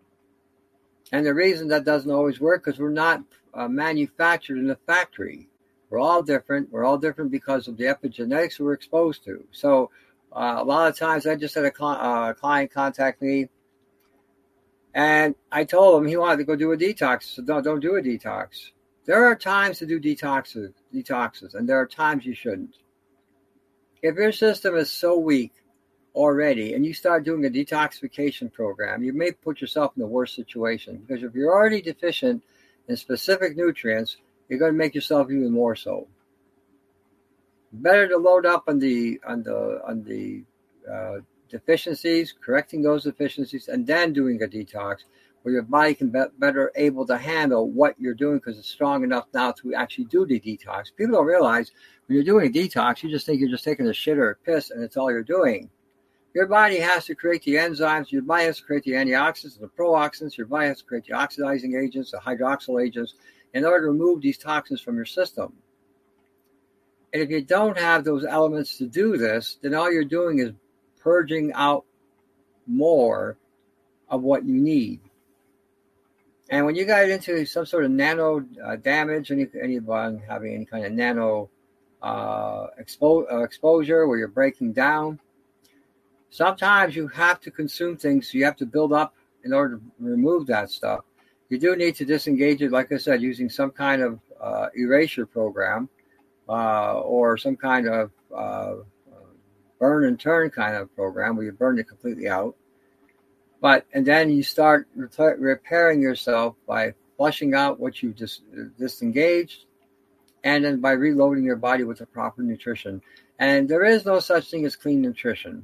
And the reason that doesn't always work because we're not uh, manufactured in a factory. We're all different. We're all different because of the epigenetics we're exposed to. So uh, a lot of times I just had a cl- uh, client contact me, and I told him he wanted to go do a detox. So don't, don't do a detox. There are times to do detoxes, detoxes, and there are times you shouldn't. If your system is so weak already and you start doing a detoxification program, you may put yourself in the worst situation, because if you're already deficient in specific nutrients, you're going to make yourself even more so. Better to load up on the on the on the uh, deficiencies, correcting those deficiencies, and then doing a detox, where your body can be better able to handle what you're doing because it's strong enough now to actually do the detox. People don't realize when you're doing a detox, you just think you're just taking a shit or a piss, and it's all you're doing. Your body has to create the enzymes. Your body has to create the antioxidants and the pro-oxidants. Your body has to create the oxidizing agents, the hydroxyl agents, in order to remove these toxins from your system. And if you don't have those elements to do this, then all you're doing is purging out more of what you need. And when you got into some sort of nano uh, damage, any, anyone having any kind of nano uh, expo- uh, exposure where you're breaking down, sometimes you have to consume things, so you have to build up in order to remove that stuff. You do need to disengage it, like I said, using some kind of uh, erasure program uh, or some kind of uh, burn and turn kind of program where you burn it completely out. But and then you start re- repairing yourself by flushing out what you dis- disengaged, and then by reloading your body with the proper nutrition. And there is no such thing as clean nutrition.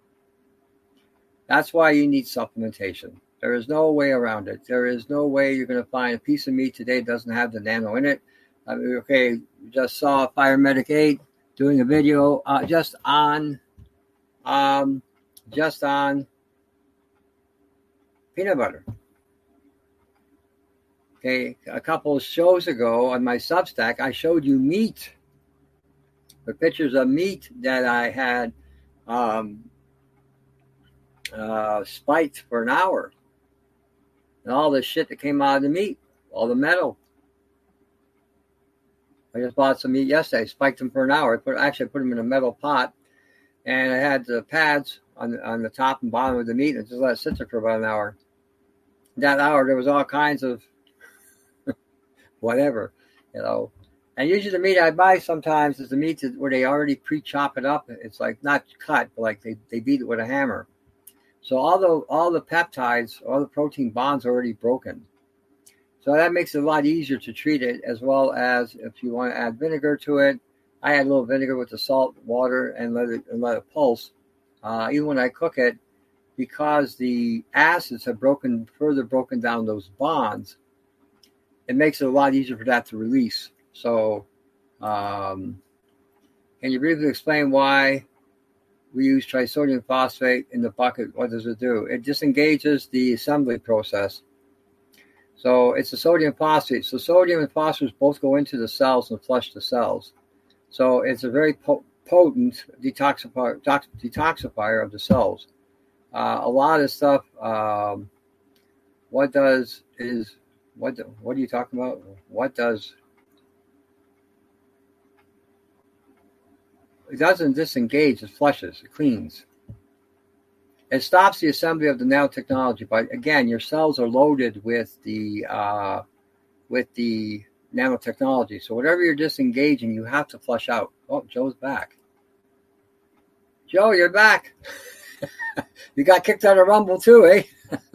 That's why you need supplementation. There is no way around it. There is no way you're going to find a piece of meat today that doesn't have the nano in it. I mean, okay, you just saw Fire Medic eight doing a video uh, just on um, just on peanut butter. Okay, a couple of shows ago on my Substack, I showed you meat, the pictures of meat that I had um, uh, spiked for an hour, and all the shit that came out of the meat, all the metal. I just bought some meat yesterday, spiked them for an hour. I put actually I put them in a metal pot, and I had the pads on on the top and bottom of the meat, and just let it sit there for about an hour. That hour, there was all kinds of whatever, you know. And usually the meat I buy sometimes is the meat where they already pre-chop it up. It's like not cut, but like they, they beat it with a hammer. So all the all the peptides, all the protein bonds are already broken. So that makes it a lot easier to treat it, as well as if you want to add vinegar to it. I add a little vinegar with the salt, water, and let it and let it pulse. Uh, even when I cook it, because the acids have broken further broken down those bonds, it makes it a lot easier for that to release. So, um, can you briefly explain why we use trisodium phosphate in the bucket? What does it do? It disengages the assembly process. So it's a sodium phosphate. So sodium and phosphorus both go into the cells and flush the cells. So it's a very po- potent detoxifier, detoxifier of the cells. Uh, a lot of stuff, um, what does is, what, what are you talking about? What does, it doesn't disengage, it flushes, it cleans. It stops the assembly of the nanotechnology, but again, your cells are loaded with the uh, with the nanotechnology. So whatever you're disengaging, you have to flush out. Oh, Joe's back. Joe, you're back. You got kicked out of Rumble too, eh?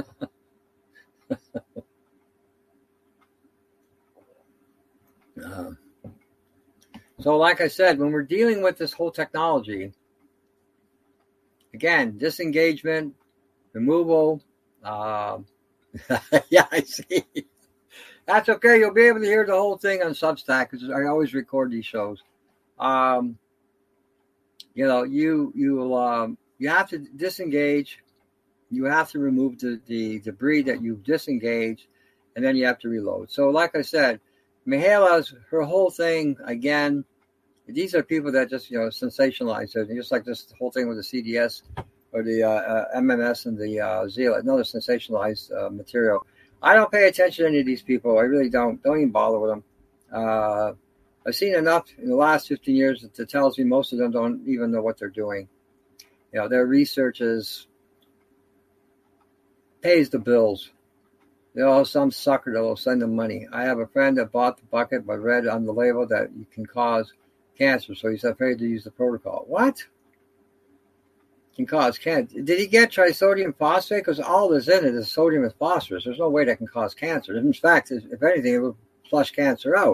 uh, so, like I said, when we're dealing with this whole technology, again, disengagement, removal. Um, yeah, I see. That's okay. You'll be able to hear the whole thing on Substack because I always record these shows. Um, you know, you you um, you have to disengage. You have to remove the, the debris that you've disengaged, and then you have to reload. So, like I said, Mihaela's her whole thing again. These are people that just, you know, sensationalize it. Just like this whole thing with the C D S or the uh, uh, M M S and the uh, Zeal, another sensationalized uh, material. I don't pay attention to any of these people. I really don't. Don't even bother with them. Uh, I've seen enough in the last fifteen years that tells me most of them don't even know what they're doing. You know, their research is pays the bills. You know, some sucker that will send them money. I have a friend that bought the bucket but read on the label that you can cause cancer, so he's afraid to use the protocol. What? Can cause cancer. Did he get trisodium phosphate? Because all that's in it is sodium and phosphorus. There's no way that can cause cancer. In fact, if anything, it will flush cancer out.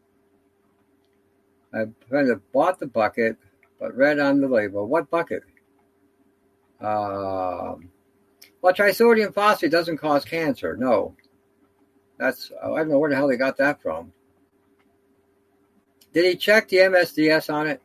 I friend that bought the bucket but read on the label. What bucket? Um, well, trisodium phosphate doesn't cause cancer. No. That's, I don't know where the hell they got that from. Did he check the M S D S on it?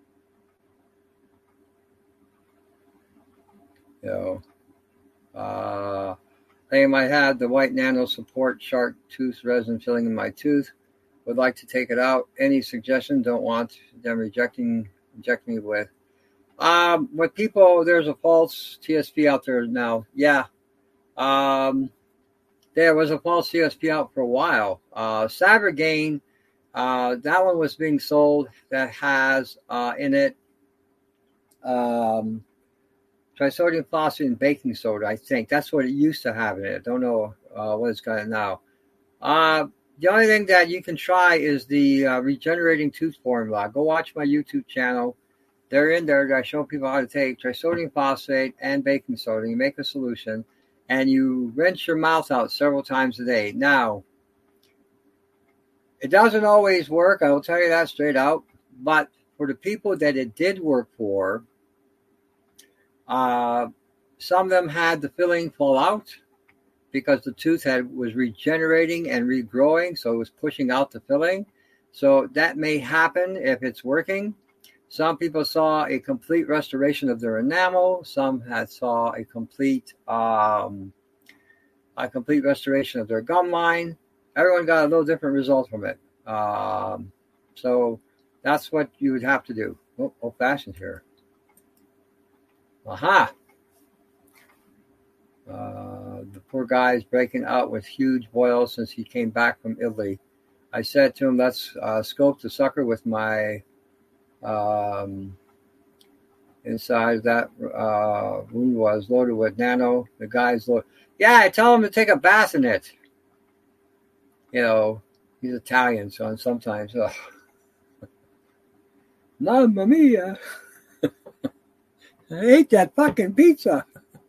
You know, uh, claim I had the white nano support shark tooth resin filling in my tooth. Would like to take it out. Any suggestion? Don't want them rejecting reject me with. Um, with people, there's a false T S P out there now. Yeah. Um, there was a false T S P out for a while. Uh, Sabergain, uh, that one was being sold that has uh, in it um, trisodium phosphate and baking soda, I think. That's what it used to have in it. I don't know uh, what it's got now. Uh, the only thing that you can try is the uh, regenerating tooth formula. Go watch my YouTube channel. They're in there. I show people how to take trisodium phosphate and baking soda. You make a solution, and you rinse your mouth out several times a day. Now, it doesn't always work. I will tell you that straight out. But for the people that it did work for, uh, some of them had the filling fall out because the tooth had was regenerating and regrowing, so it was pushing out the filling. So that may happen if it's working. Some people saw a complete restoration of their enamel. Some had saw a complete um, a complete restoration of their gum line. Everyone got a little different result from it. Um, so that's what you would have to do. Oh, old-fashioned here. Aha. Uh, the poor guy is breaking out with huge boils since he came back from Italy. I said to him, let's uh, scope the sucker with my um, inside that uh, wound was loaded with nano. The guy's loaded. Yeah, I tell him to take a bath in it. You know, he's Italian, so sometimes, oh. Mamma mia. I ate that fucking pizza.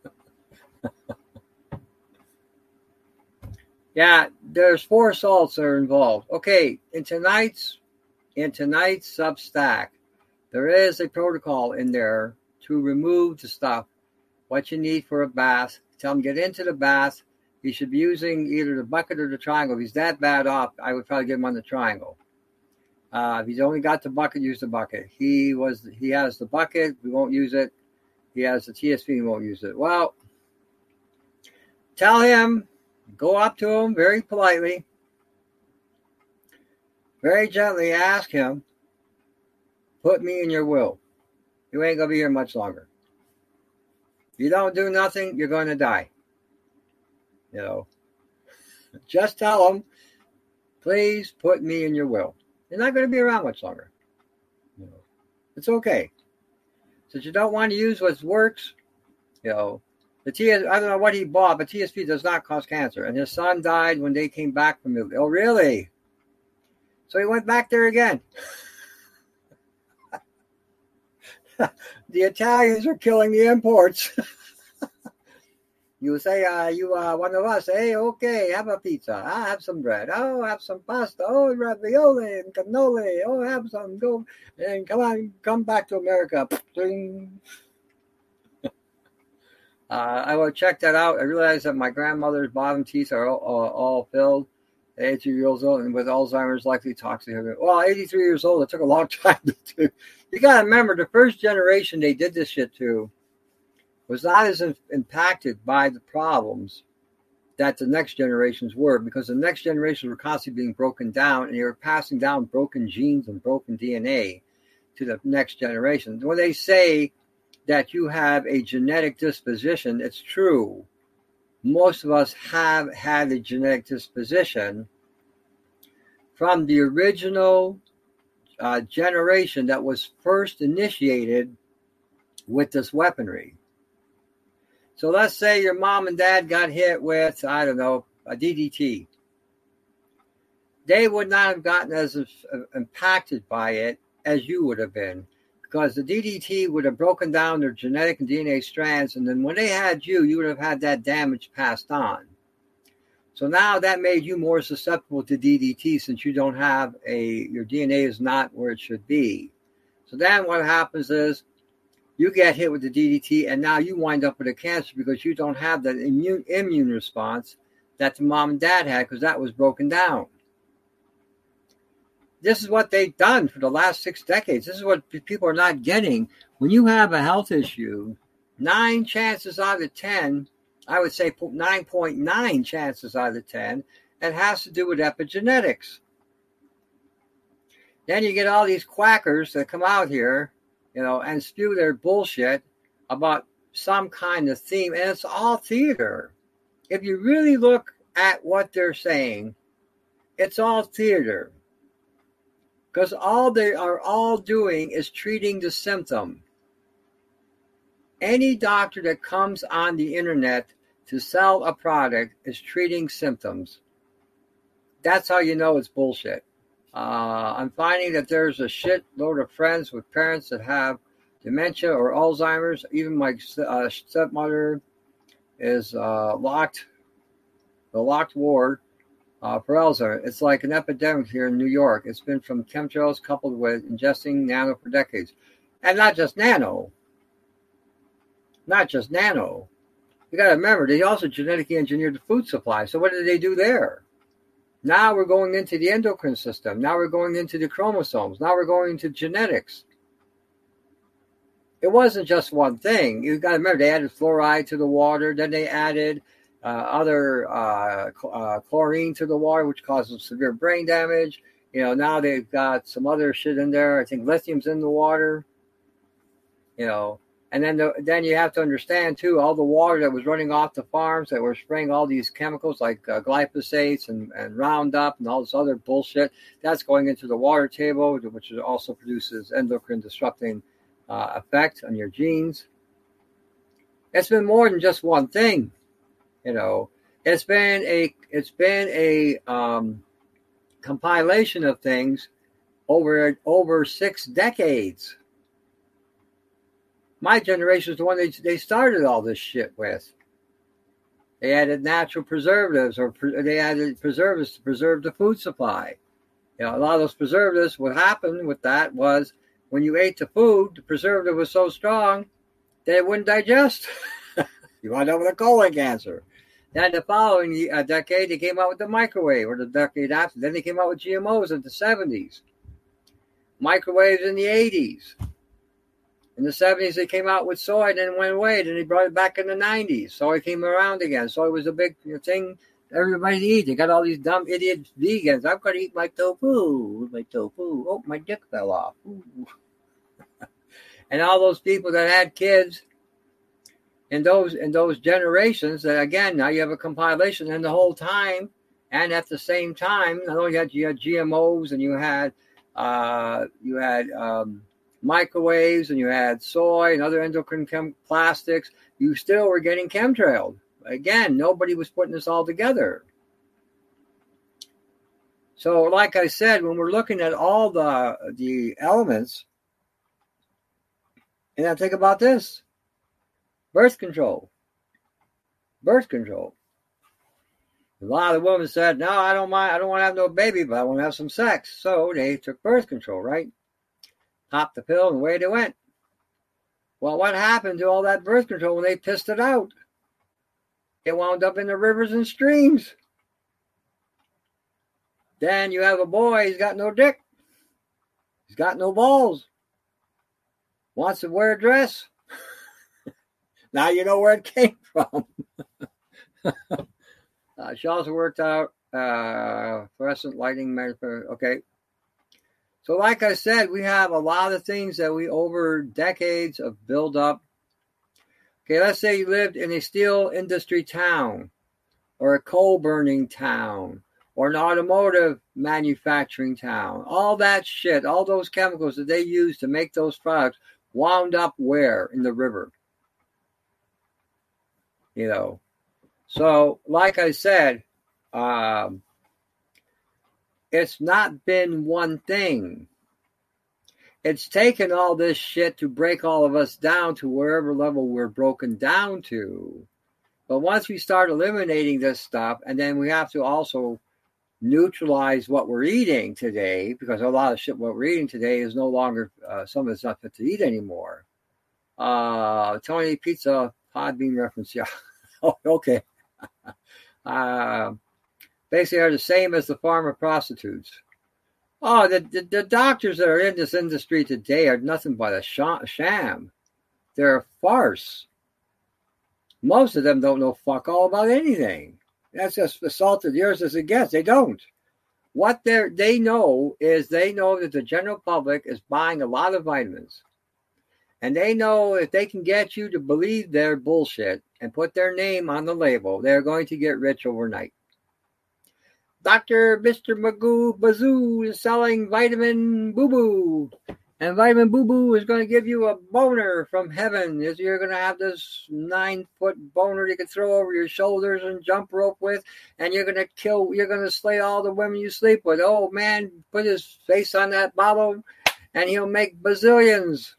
Yeah, there's four salts that are involved. Okay, in tonight's in tonight's Substack, there is a protocol in there to remove the stuff, what you need for a bath. Tell him get into the bath. He should be using either the bucket or the triangle. If he's that bad off, I would probably give him on the triangle. Uh, if he's only got the bucket, use the bucket. He was he has the bucket, we won't use it. He has the T S V, we won't use it. Well, tell him, go up to him very politely, very gently ask him, put me in your will. You ain't going to be here much longer. If you don't do nothing, you're going to die. You know, just tell him, please put me in your will. You're not going to be around much longer. You know, it's okay. Since you don't want to use what works, you know, the T S, I don't know what he bought, but T S P does not cause cancer. And his son died when they came back from Italy. Oh, really? So he went back there again. The Italians are killing the imports. You say, uh, you are uh, one of us. Hey, okay, have a pizza. I have some bread. Oh, have some pasta. Oh, ravioli and cannoli. Oh, have some. Go and come on, come back to America. uh, I will check that out. I realized that my grandmother's bottom teeth are all, all, all filled. eighty-two years old and with Alzheimer's, likely toxic. Well, eighty-three years old. It took a long time to do. You got to remember, the first generation they did this shit to was not as impacted by the problems that the next generations were, because the next generations were constantly being broken down, and they were passing down broken genes and broken D N A to the next generation. When they say that you have a genetic disposition, it's true. Most of us have had a genetic disposition from the original uh, generation that was first initiated with this weaponry. So let's say your mom and dad got hit with, I don't know, a D D T. They would not have gotten as impacted by it as you would have been, because the D D T would have broken down their genetic and D N A strands, and then when they had you, you would have had that damage passed on. So now that made you more susceptible to D D T, since you don't have a, your D N A is not where it should be. So then what happens is, you get hit with the D D T, and now you wind up with a cancer because you don't have that immune immune response that the mom and dad had, because that was broken down. This is what they've done for the last six decades. This is what people are not getting. When you have a health issue, nine chances out of ten, I would say nine point nine chances out of ten, it has to do with epigenetics. Then you get all these quackers that come out here, you know, and spew their bullshit about some kind of theme. And it's all theater. If you really look at what they're saying, it's all theater. Because all they are all doing is treating the symptom. Any doctor that comes on the internet to sell a product is treating symptoms. That's how you know it's bullshit. Uh, I'm finding that there's a shitload of friends with parents that have dementia or Alzheimer's. Even my uh, stepmother is uh, locked, the locked ward uh, for Alzheimer's. It's like an epidemic here in New York. It's been from chemtrails coupled with ingesting nano for decades. And not just nano. Not just nano. You got to remember, they also genetically engineered the food supply. So what did they do there? Now we're going into the endocrine system. Now we're going into the chromosomes. Now we're going into genetics. it wasn't just one thing. You got to remember, they added fluoride to the water. Then they added uh, other uh, cl- uh, chlorine to the water, which causes severe brain damage. You know, now they've got some other shit in there. I think lithium's in the water. You know, and then the, then you have to understand too, all the water that was running off the farms that were spraying all these chemicals like uh, glyphosates and, and Roundup and all this other bullshit, that's going into the water table, which also produces endocrine disrupting uh, effect on your genes. It's been more than just one thing, you know. It's been a it's been a um, compilation of things over over six decades. My generation is the one they, they started all this shit with. They added natural preservatives, or pre, they added preservatives to preserve the food supply. You know, a lot of those preservatives, what happened with that was when you ate the food, the preservative was so strong that it wouldn't digest. You wound up with a colon cancer. Then the following uh, decade, they came out with the microwave, or the decade after. Then they came out with G M Os in the seventies. Microwaves in the eighties. In the seventies, they came out with soy, then it went away. Then they brought it back in the nineties. Soy came around again. Soy was a big thing everybody eat. They got all these dumb idiot vegans. I'm going to eat my tofu. My tofu. Oh, my dick fell off. Ooh. And all those people that had kids in those in those generations, that again, now you have a compilation, and the whole time, and at the same time, not only had you had G M Os, and you had uh, you had um, microwaves, and you had soy and other endocrine chem- plastics, you still were getting chemtrailed. Again, nobody was putting this all together. So, like I said, when we're looking at all the the elements, and now think about this: birth control. Birth control. A lot of women said, "No, I don't mind. I don't want to have no baby, but I want to have some sex." So they took birth control, right? Popped the pill, and away they went. Well, what happened to all that birth control when they pissed it out? It wound up in the rivers and streams. Then you have a boy, he's got no dick. He's got no balls. Wants to wear a dress. Now you know where it came from. uh, she also worked out uh, fluorescent lighting. Okay. So like I said, we have a lot of things that we, over decades of build up. Okay, let's say you lived in a steel industry town, or a coal burning town, or an automotive manufacturing town. All that shit, all those chemicals that they use to make those products wound up where? In the river. You know. So, like I said, um, it's not been one thing. It's taken all this shit to break all of us down to wherever level we're broken down to. But once we start eliminating this stuff, and then we have to also neutralize what we're eating today, because a lot of shit what we're eating today is no longer, uh, some of it's not fit to eat anymore. Uh, Tony Pizza Podbean reference, yeah. Oh, okay. uh, basically are the same as the farmer prostitutes. Oh, the, the, the doctors that are in this industry today are nothing but a sh- sham. They're a farce. Most of them don't know fuck all about anything. That's just as salt of the earth as it gets. They don't. What they they know is they know that the general public is buying a lot of vitamins. And they know if they can get you to believe their bullshit and put their name on the label, they're going to get rich overnight. Doctor Mister Magoo Bazoo is selling vitamin boo-boo. And vitamin boo-boo is going to give you a boner from heaven. You're going to have this nine-foot boner you can throw over your shoulders and jump rope with. And you're going to kill, you're going to slay all the women you sleep with. Oh, man, put his face on that bottle and he'll make bazillions.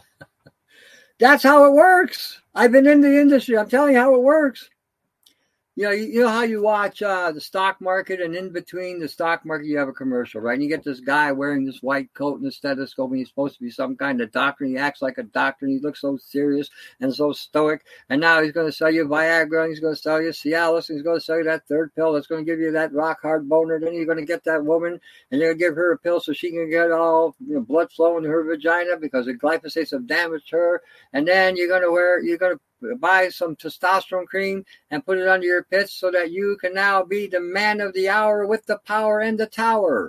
That's how it works. I've been in the industry. I'm telling you how it works. You know, you, you know how you watch uh, the stock market, and in between the stock market, you have a commercial, right? And you get this guy wearing this white coat and a stethoscope, and he's supposed to be some kind of doctor, and he acts like a doctor, and he looks so serious and so stoic. And now he's going to sell you Viagra, and he's going to sell you Cialis, and he's going to sell you that third pill that's going to give you that rock hard boner. Then you're going to get that woman, and they're going to give her a pill so she can get all, you know, blood flow into her vagina because the glyphosates have damaged her. And then you're going to wear, you're going to buy some testosterone cream and put it under your pits so that you can now be the man of the hour with the power and the tower.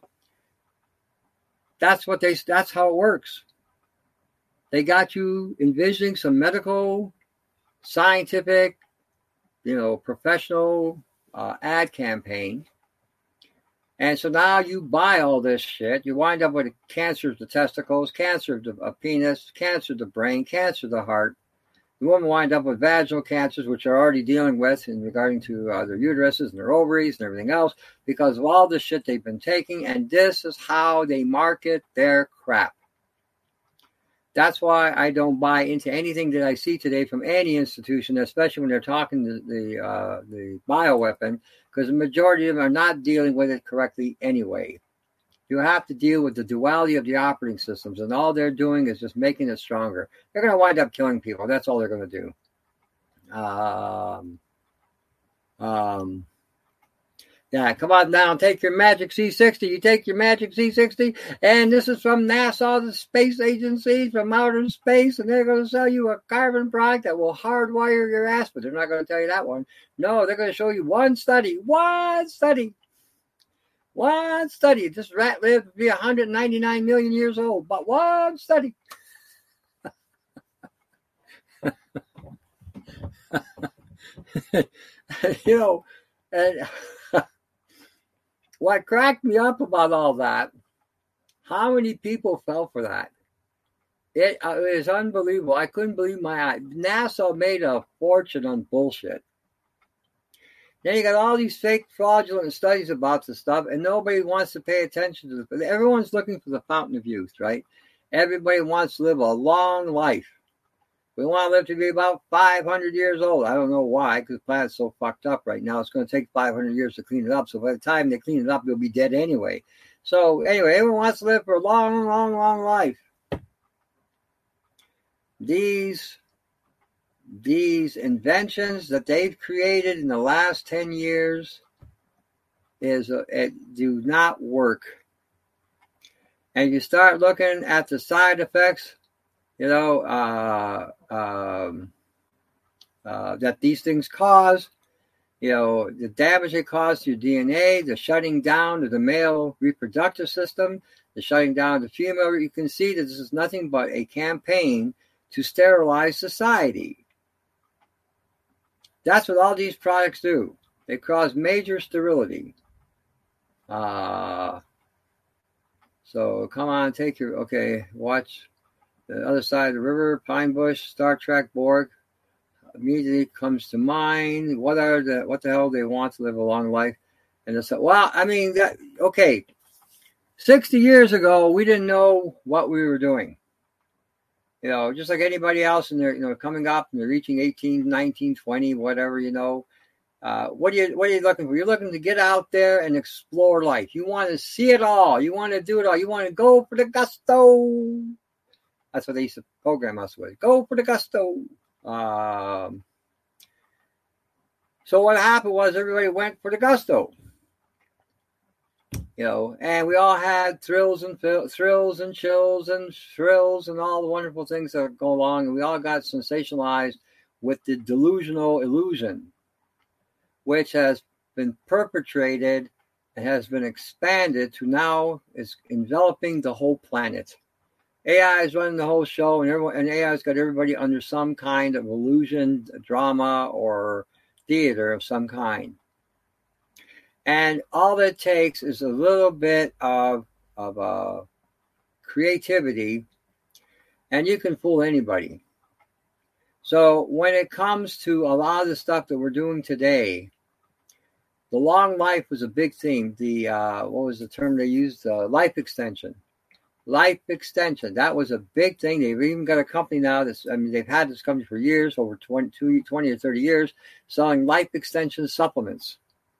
That's what they, that's how it works. They got you envisioning some medical, scientific, you know, professional uh, ad campaign. And so now you buy all this shit. You wind up with cancer of the testicles, cancer of the uh, penis, cancer of the brain, cancer of the heart. The women wind up with vaginal cancers, which are already dealing with in regarding to uh, their uteruses and their ovaries and everything else because of all the shit they've been taking. And this is how they market their crap. That's why I don't buy into anything that I see today from any institution, especially when they're talking the the, uh, the bioweapon, because the majority of them are not dealing with it correctly anyway. You have to deal with the duality of the operating systems, and all they're doing is just making it stronger. They're going to wind up killing people. That's all they're going to do. Um, um, yeah, come on down. Take your Magic C sixty. You take your Magic C sixty, and this is from NASA, the space agency, from outer space, and they're going to sell you a carbon product that will hardwire your ass, but they're not going to tell you that one. No, they're going to show you one study, one study. One study. This rat lived to be one hundred ninety-nine million years old, but one study. You know, and what cracked me up about all that, how many people fell for that? It, uh, it is unbelievable. I couldn't believe my eyes. NASA made a fortune on bullshit. Then you got all these fake fraudulent studies about this stuff, and nobody wants to pay attention to it. Everyone's looking for the fountain of youth, right? Everybody wants to live a long life. We want to live to be about five hundred years old. I don't know why, because the planet's so fucked up right now. It's going to take five hundred years to clean it up. So by the time they clean it up, you'll be dead anyway. So anyway, everyone wants to live for a long, long, long life. These... These inventions that they've created in the last ten years is uh, it do not work. And you start looking at the side effects, you know, uh, um, uh, that these things cause, you know, the damage they cause to your D N A, the shutting down of the male reproductive system, the shutting down of the female. You can see that this is nothing but a campaign to sterilize society. That's what all these products do. They cause major sterility. Uh, so come on, take your, okay, watch the other side of the river, Pine Bush, Star Trek, Borg. Immediately comes to mind, what are the, what the hell they want to live a long life? And it's, well, I mean, that, okay, sixty years ago, we didn't know what we were doing. You know, just like anybody else, and they're, you know, coming up and they're reaching eighteen, nineteen, twenty, whatever, you know. Uh, what are you, what are you looking for? You're looking to get out there and explore life. You want to see it all. You want to do it all. You want to go for the gusto. That's what they used to program us with. Go for the gusto. Um, so what happened was everybody went for the gusto. You know, and we all had thrills and thrills and chills and thrills and all the wonderful things that go along. And we all got sensationalized with the delusional illusion, which has been perpetrated and has been expanded to now is enveloping the whole planet. A I is running the whole show, and everyone, and A I has got everybody under some kind of illusion, drama, or theater of some kind. And all it takes is a little bit of of uh, creativity, and you can fool anybody. So when it comes to a lot of the stuff that we're doing today, the long life was a big theme. The uh, what was the term they used? Uh, life extension. life extension. That was a big thing. They've even got a company now that's, I mean, they've had this company for years, over twenty, twenty or thirty years, selling life extension supplements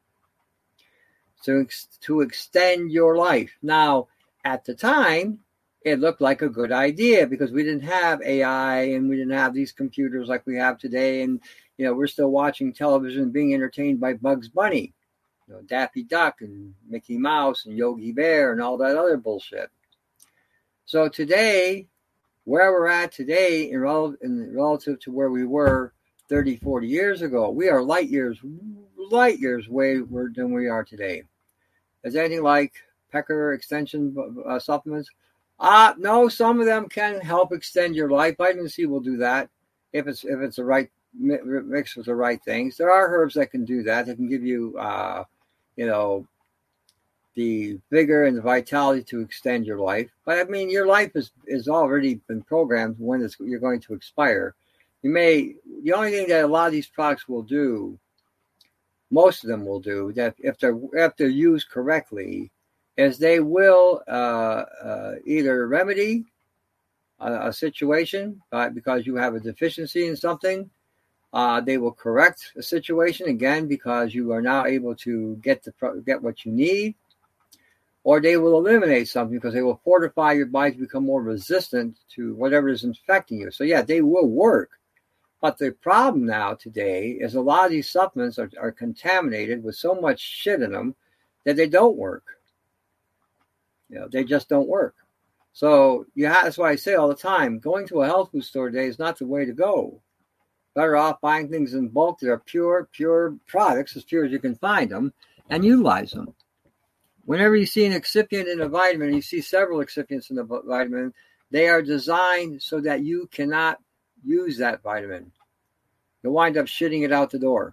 to, to extend your life. Now, at the time, it looked like a good idea because we didn't have A I and we didn't have these computers like we have today. And, you know, we're still watching television, being entertained by Bugs Bunny, you know, Daffy Duck and Mickey Mouse and Yogi Bear and all that other bullshit. So today, where we're at today in, rel- in relative to where we were thirty, forty years ago, we are light years, light years way worse than we are today. Is anything like Pecker extension uh, supplements? Uh, no, some of them can help extend your life. Vitamin C will do that if it's if it's the right mixed with the right things. There are herbs that can do that. They can give you, uh, you know, the vigor and the vitality to extend your life. But I mean, your life is is already been programmed when it's, you're going to expire. You may the only thing that a lot of these products will do, most of them will do, that if they're if they're used correctly, is they will uh, uh, either remedy a, a situation uh, because you have a deficiency in something. Uh, they will correct a situation again because you are now able to get the get what you need, or they will eliminate something because they will fortify your body to become more resistant to whatever is infecting you. So yeah, they will work. But the problem now today is a lot of these supplements are, are contaminated with so much shit in them that they don't work. You know, they just don't work. So you have, that's why I say all the time, going to a health food store today is not the way to go. Better off buying things in bulk that are pure, pure products, as pure as you can find them, and utilize them. Whenever you see an excipient in a vitamin, you see several excipients in the vitamin, they are designed so that you cannot use that vitamin. You'll wind up shitting it out the door.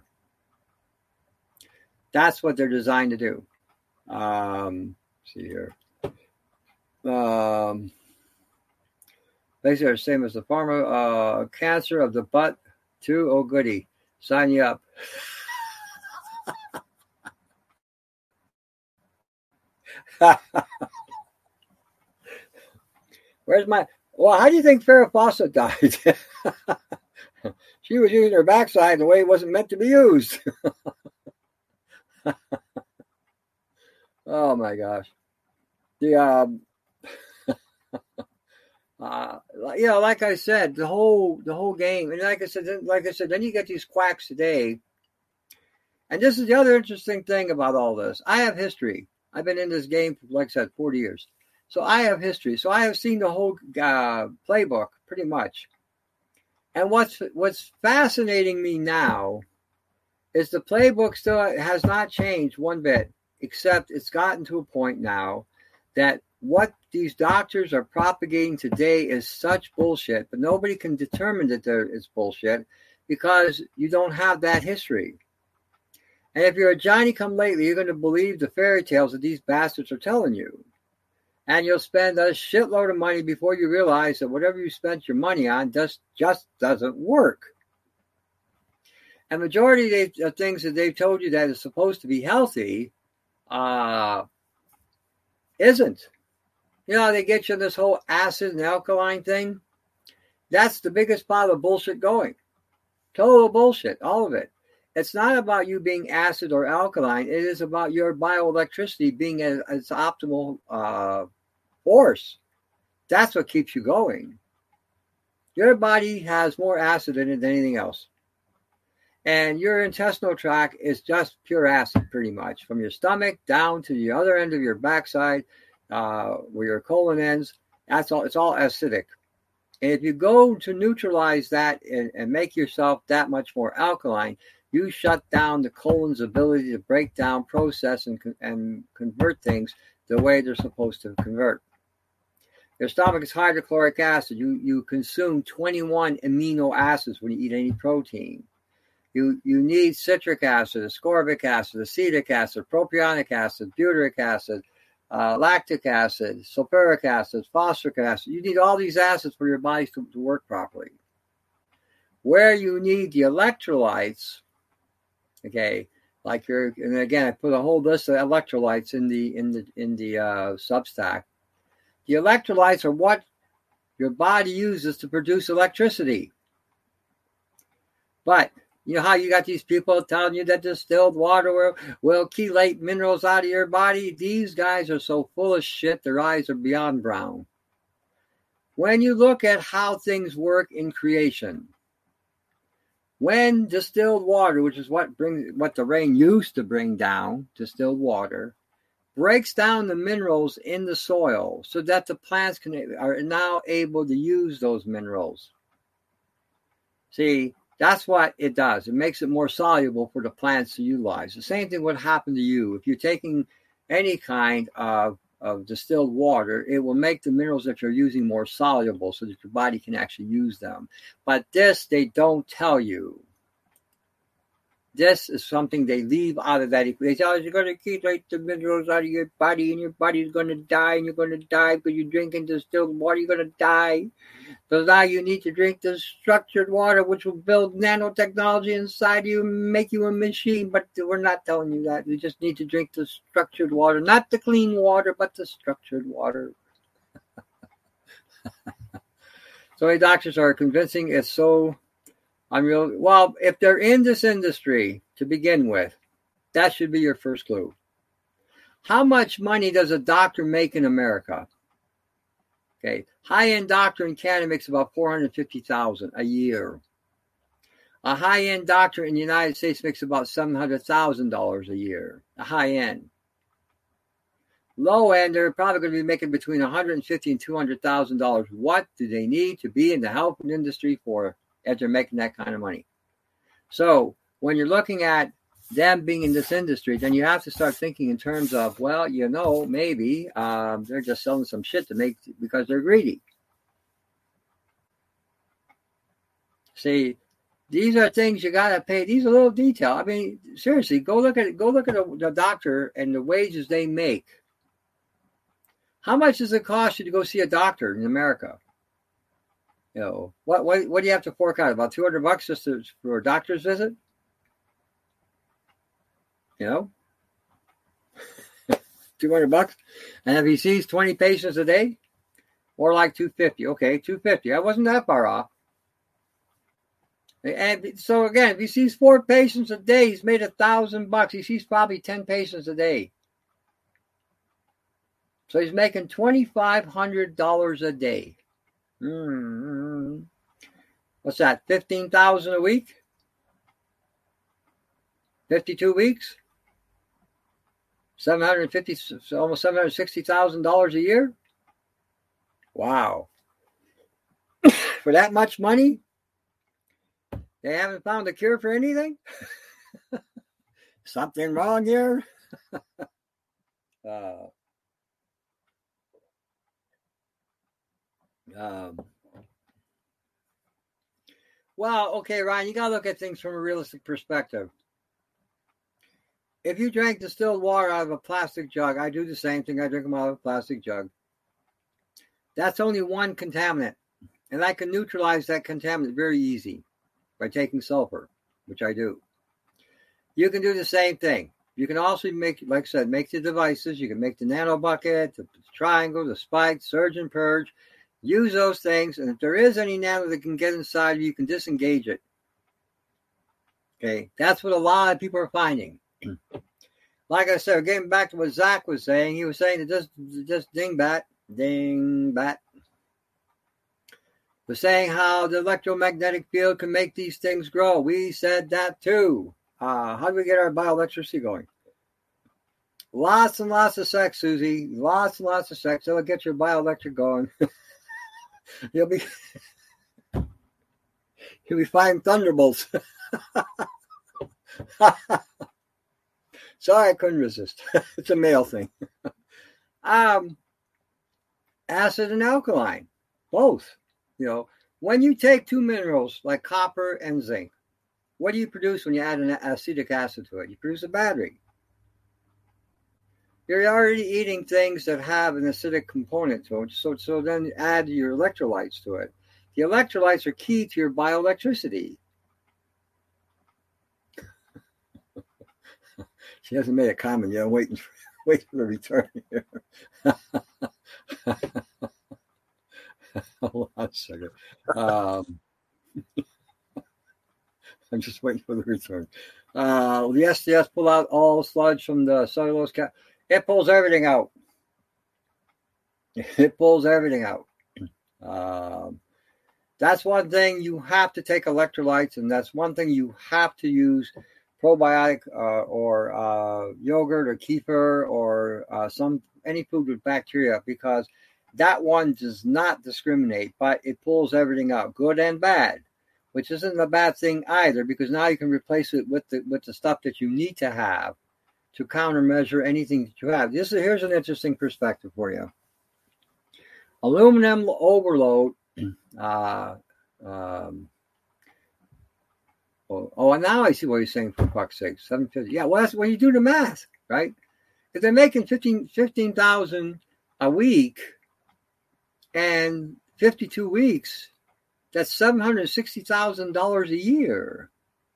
That's what they're designed to do. Um, let's see here. Um, basically, the same as the pharma. Uh, cancer of the butt, too. Oh, goody. Sign you up. Where's my... Well, how do you think Farrah Fawcett died? She was using her backside the way it wasn't meant to be used. Oh, my gosh. The... Um, Uh, you know, like I said, the whole the whole game, and like I said, like I said, then you get these quacks today. And this is the other interesting thing about all this. I have history. I've been in this game for, like I said, forty years. So I have history. So I have seen the whole uh, playbook pretty much. And what's what's fascinating me now is the playbook still has not changed one bit, except it's gotten to a point now that what these doctors are propagating today is such bullshit, but nobody can determine that there is bullshit because you don't have that history. And if you're a Johnny-come-lately, you're going to believe the fairy tales that these bastards are telling you. And you'll spend a shitload of money before you realize that whatever you spent your money on just, just doesn't work. And majority of the things that they've told you that is supposed to be healthy uh, isn't. You know, they get you this whole acid and alkaline thing. That's the biggest pile of bullshit going. Total bullshit, all of it. It's not about you being acid or alkaline. It is about your bioelectricity being at its optimal uh, force. That's what keeps you going. Your body has more acid in it than anything else. And your intestinal tract is just pure acid, pretty much. From your stomach down to the other end of your backside, Uh, where your colon ends, that's all. It's all acidic. And if you go to neutralize that and, and make yourself that much more alkaline, you shut down the colon's ability to break down, process, and and convert things the way they're supposed to convert. Your stomach is hydrochloric acid. You you consume twenty-one amino acids when you eat any protein. You you need citric acid, ascorbic acid, acetic acid, propionic acid, butyric acid, Uh, lactic acid, sulfuric acid, phosphoric acid. You need all these acids for your body to, to work properly. Where you need the electrolytes, okay, like your, and again, I put a whole list of electrolytes in the in the in the uh, Substack. The electrolytes are what your body uses to produce electricity. But you know how you got these people telling you that distilled water will, will chelate minerals out of your body? These guys are so full of shit, their eyes are beyond brown. When you look at how things work in creation, when distilled water, which is what brings what the rain used to bring down, distilled water, breaks down the minerals in the soil so that the plants can are now able to use those minerals. See, that's what it does. It makes it more soluble for the plants to utilize. The same thing would happen to you. If you're taking any kind of, of distilled water, it will make the minerals that you're using more soluble so that your body can actually use them. But this, they don't tell you. This is something they leave out of that. They tell us you're going to chelate the minerals out of your body and your body's going to die and you're going to die because you're drinking distilled water. You're going to die. So now you need to drink the structured water, which will build nanotechnology inside you and make you a machine. But we're not telling you that. You just need to drink the structured water, not the clean water, but the structured water. So many doctors are convincing it's so unreal. Well, if they're in this industry to begin with, that should be your first clue. How much money does a doctor make in America? Okay, high-end doctor in Canada makes about four hundred fifty thousand dollars a year. A high-end doctor in the United States makes about seven hundred thousand dollars a year. A high-end. Low-end, they're probably going to be making between one hundred fifty thousand dollars and two hundred thousand dollars. What do they need to be in the health industry for as they're making that kind of money? So when you're looking at them being in this industry, then you have to start thinking in terms of, well, you know, maybe um, they're just selling some shit to make because they're greedy. See, these are things you gotta pay. These are little detail. I mean, seriously, go look at it. Go look at the, the doctor and the wages they make. How much does it cost you to go see a doctor in America? You know, what what what do you have to fork out? About two hundred bucks just to, for a doctor's visit? You know, two hundred bucks. And if he sees twenty patients a day, more like two fifty. Okay, two fifty. I wasn't that far off. And so again, if he sees four patients a day, he's made a thousand bucks. He sees probably ten patients a day. So he's making twenty-five hundred dollars a day. Mm-hmm. What's that? fifteen thousand a week? fifty-two weeks? seven hundred fifty, almost seven hundred sixty thousand dollars a year? Wow. For that much money? They haven't found a cure for anything? Something wrong here? uh, um, well, okay, Ryan, you got to look at things from a realistic perspective. If you drank distilled water out of a plastic jug, I do the same thing. I drink them out of a plastic jug. That's only one contaminant. And I can neutralize that contaminant very easy by taking sulfur, which I do. You can do the same thing. You can also make, like I said, make the devices. You can make the nano bucket, the triangle, the spike, surge and purge. Use those things. And if there is any nano that can get inside, you can disengage it. Okay. That's what a lot of people are finding. Like I said, getting back to what Zach was saying, he was saying that this, this dingbat, dingbat, was saying how the electromagnetic field can make these things grow. We said that too. Uh, how do we get our bioelectricity going? Lots and lots of sex, Susie. Lots and lots of sex. It'll get your bioelectric going. You'll be you'll be firing thunderbolts. Sorry, I couldn't resist. It's a male thing. um, acid and alkaline, both. You know, when you take two minerals like copper and zinc, what do you produce when you add an acetic acid to it? You produce a battery. You're already eating things that have an acidic component to it, so, so then add your electrolytes to it. The electrolytes are key to your bioelectricity. She hasn't made a comment yet. I'm waiting for, wait for the return here. Hold on a second. Um, I'm just waiting for the return. Uh, the S D S pull out all sludge from the cellulose cap. It pulls everything out. It pulls everything out. Um, that's one thing you have to take electrolytes, and that's one thing you have to use probiotic uh, or uh, yogurt or kefir or uh, some any food with bacteria, because that one does not discriminate, but it pulls everything out, good and bad, which isn't a bad thing either, because now you can replace it with the with the stuff that you need to have to countermeasure anything that you have. This is, here's an interesting perspective for you. Aluminum overload. Uh, um, oh, oh, and now I see what you're saying, for fuck's sake. seven fifty. Yeah, well, that's when you do the math, right? If they're making fifteen thousand a week and fifty-two weeks, that's seven hundred sixty thousand dollars a year.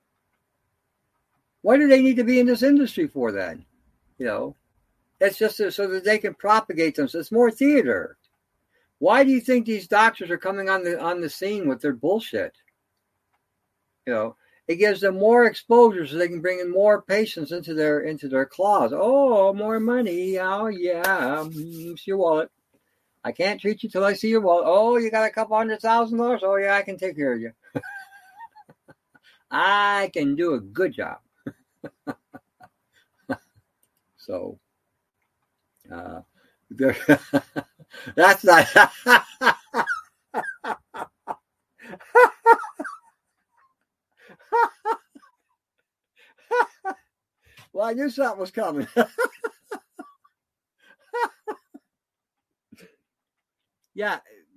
What do they need to be in this industry for then? You know, it's just so that they can propagate them. So it's more theater. Why do you think these doctors are coming on the on the scene with their bullshit? You know, it gives them more exposure so they can bring in more patients into their into their claws. Oh, more money. Oh, yeah. It's your wallet. I can't treat you till I see your wallet. Oh, you got a couple hundred thousand dollars? Oh, yeah, I can take care of you. I can do a good job. So, uh, there. That's not. Well, I knew something was coming. Yeah.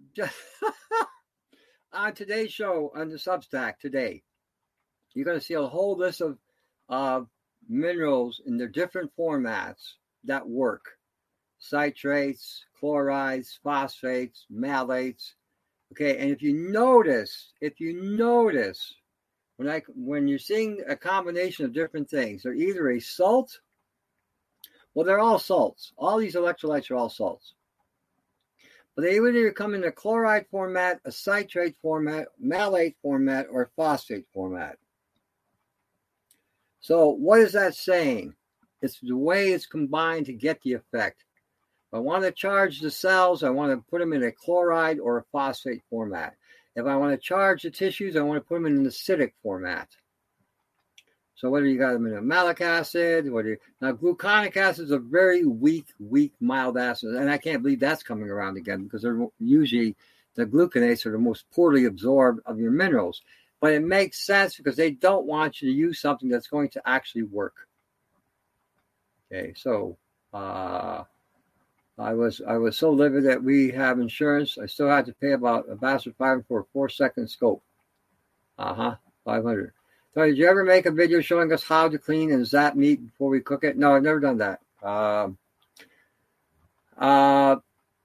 On today's show, on the Substack today, you're going to see a whole list of uh, minerals in their different formats that work. Citrates, chlorides, phosphates, malates. Okay, and if you notice, if you notice, when I when you're seeing a combination of different things, they're either a salt, well, they're all salts. All these electrolytes are all salts. But they either come in a chloride format, a citrate format, malate format, or phosphate format. So what is that saying? It's the way it's combined to get the effect. If I want to charge the cells, I want to put them in a chloride or a phosphate format. If I want to charge the tissues, I want to put them in an acidic format. So whether you got them in a malic acid, whether you, now gluconic acid is a very weak, weak, mild acid, and I can't believe that's coming around again, because they're usually the gluconates are the most poorly absorbed of your minerals. But it makes sense because they don't want you to use something that's going to actually work. Okay, so. Uh, I was I was so livid that we have insurance. I still had to pay about a bastard five for a four second scope. Uh huh. Five hundred. So did you ever make a video showing us how to clean and zap meat before we cook it? No, I've never done that. Um. Uh.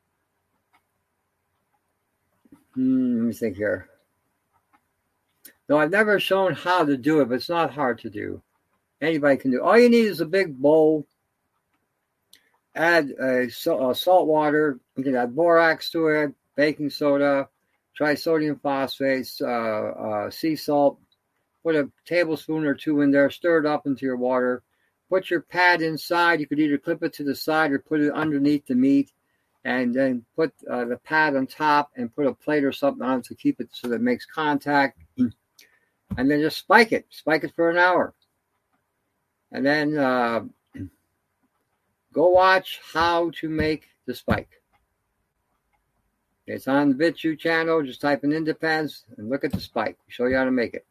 Hmm, let me think here. No, I've never shown how to do it, but it's not hard to do. Anybody can do. All you need is a big bowl. Add a, a salt water. You can add borax to it, baking soda, trisodium phosphates, uh, uh, sea salt. Put a tablespoon or two in there. Stir it up into your water. Put your pad inside. You could either clip it to the side or put it underneath the meat, and then put uh, the pad on top and put a plate or something on to keep it so that it makes contact. And then just spike it. Spike it for an hour. And then uh, go watch how to make the spike. It's on the BitChute channel. Just type in Independence and look at the spike. We show you how to make it.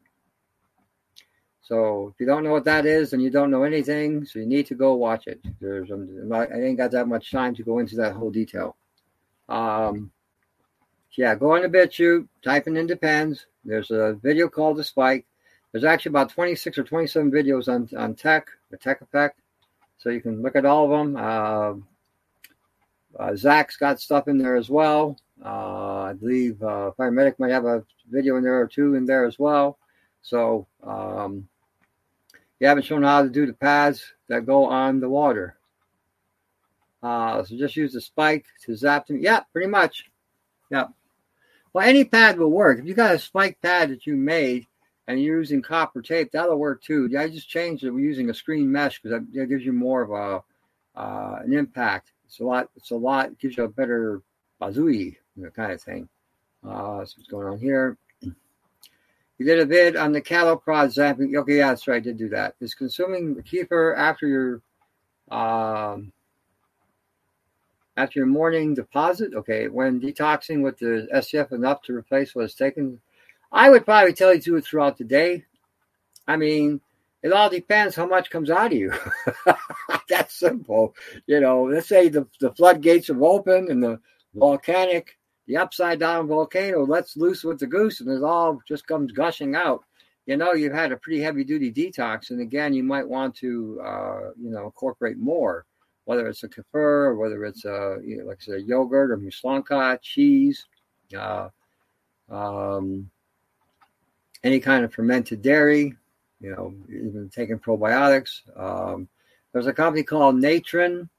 So if you don't know what that is, then you don't know anything. So you need to go watch it. There's, um, I ain't got that much time to go into that whole detail. Um, yeah, go on the BitChute, type in Independence. There's a video called The Spike. There's actually about twenty-six or twenty-seven videos on, on tech, the tech effect. So you can look at all of them. Uh, uh, Zach's got stuff in there as well. Uh, I believe uh, Firemedic might have a video in there or two in there as well. So um, you haven't shown how to do the pads that go on the water. Uh, so just use the spike to zap them. Yeah, pretty much. Yeah. Well, any pad will work. If you got a spike pad that you made and you're using copper tape, that'll work too. I just changed it. We're using a screen mesh because that, that gives you more of a uh, an impact. It's a lot. It's a lot. It gives you a better bazooey, you know, kind of thing. Uh, so what's going on here? You did a vid on the cattle prod zapping. Okay, yeah, that's right. I did do that. Is consuming the kefir after your um, after your morning deposit? Okay, when detoxing with the S C F enough to replace what is taken? I would probably tell you to do it throughout the day. I mean, it all depends how much comes out of you. That's simple. You know, let's say the, the floodgates have opened and the volcanic, the upside down volcano lets loose with the goose and it all just comes gushing out. You know, you've had a pretty heavy duty detox. And again, you might want to, uh, you know, incorporate more, whether it's a kefir or whether it's a, you know, like I said, yogurt or muslanka, cheese, uh, um, any kind of fermented dairy, you know, even taking probiotics. Um, there's a company called Natron.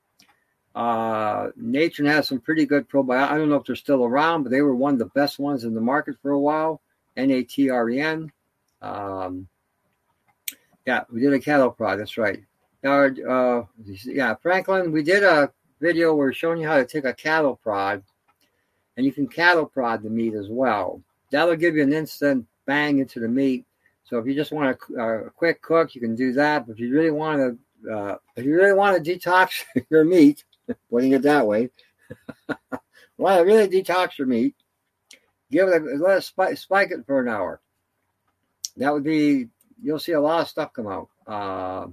Uh, Natron has some pretty good probiotics. I don't know if they're still around, but they were one of the best ones in the market for a while. N A T R E N. Um, yeah, we did a cattle prod. That's right. Uh, yeah, Franklin, we did a video where we're showing you how to take a cattle prod, and you can cattle prod the meat as well. That'll give you an instant bang into the meat. So if you just want a, a quick cook, you can do that. But if you really want to, uh, if you really want to detox your meat, putting it that way, want to really detox your meat, give it a, let it spike, spike it for an hour. That would be, you'll see a lot of stuff come out. Uh,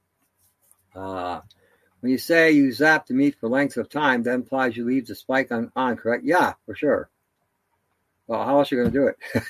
uh, when you say you zap the meat for lengths of time, that implies you leave the spike on, on correct? Yeah, for sure. Well, how else are you going to do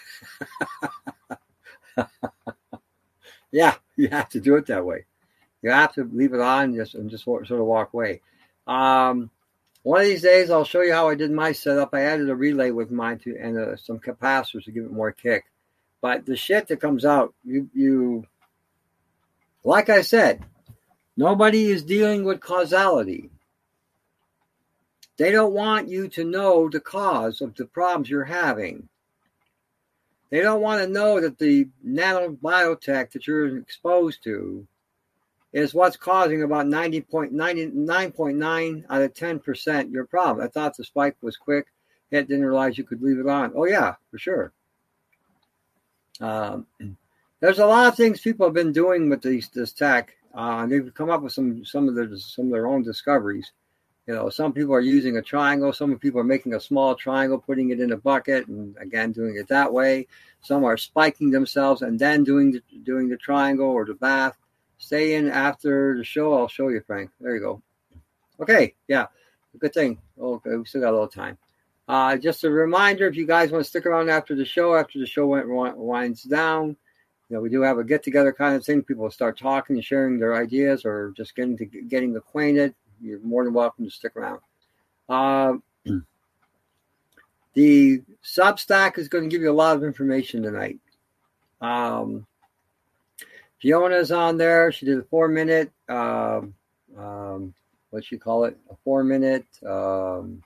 it? Yeah, you have to do it that way. You have to leave it on and just, and just sort of walk away. Um, one of these days, I'll show you how I did my setup. I added a relay with mine to, and uh, some capacitors to give it more kick. But the shit that comes out, you, you, like I said, nobody is dealing with causality. They don't want you to know the cause of the problems you're having. They don't want to know that the nanobiotech that you're exposed to is what's causing about ninety point nine out of ten percent your problem. I thought the spike was quick. I didn't realize you could leave it on. Oh, yeah, for sure. Um, there's a lot of things people have been doing with these, this tech. Uh, they've come up with some some of their some of their own discoveries. You know, some people are using a triangle. Some people are making a small triangle, putting it in a bucket, and again doing it that way. Some are spiking themselves and then doing the, doing the triangle or the bath. Stay in after the show. I'll show you, Frank. There you go. Okay, yeah, good thing. Okay, we still got a little time. Uh, just a reminder, if you guys want to stick around after the show, after the show winds down, you know, we do have a get-together kind of thing. People will start talking and sharing their ideas or just getting to getting acquainted. You're more than welcome to stick around. Uh, the Substack is going to give you a lot of information tonight. Um, Fiona's on there. She did a four-minute, um, um, what she call it, a four-minute, um,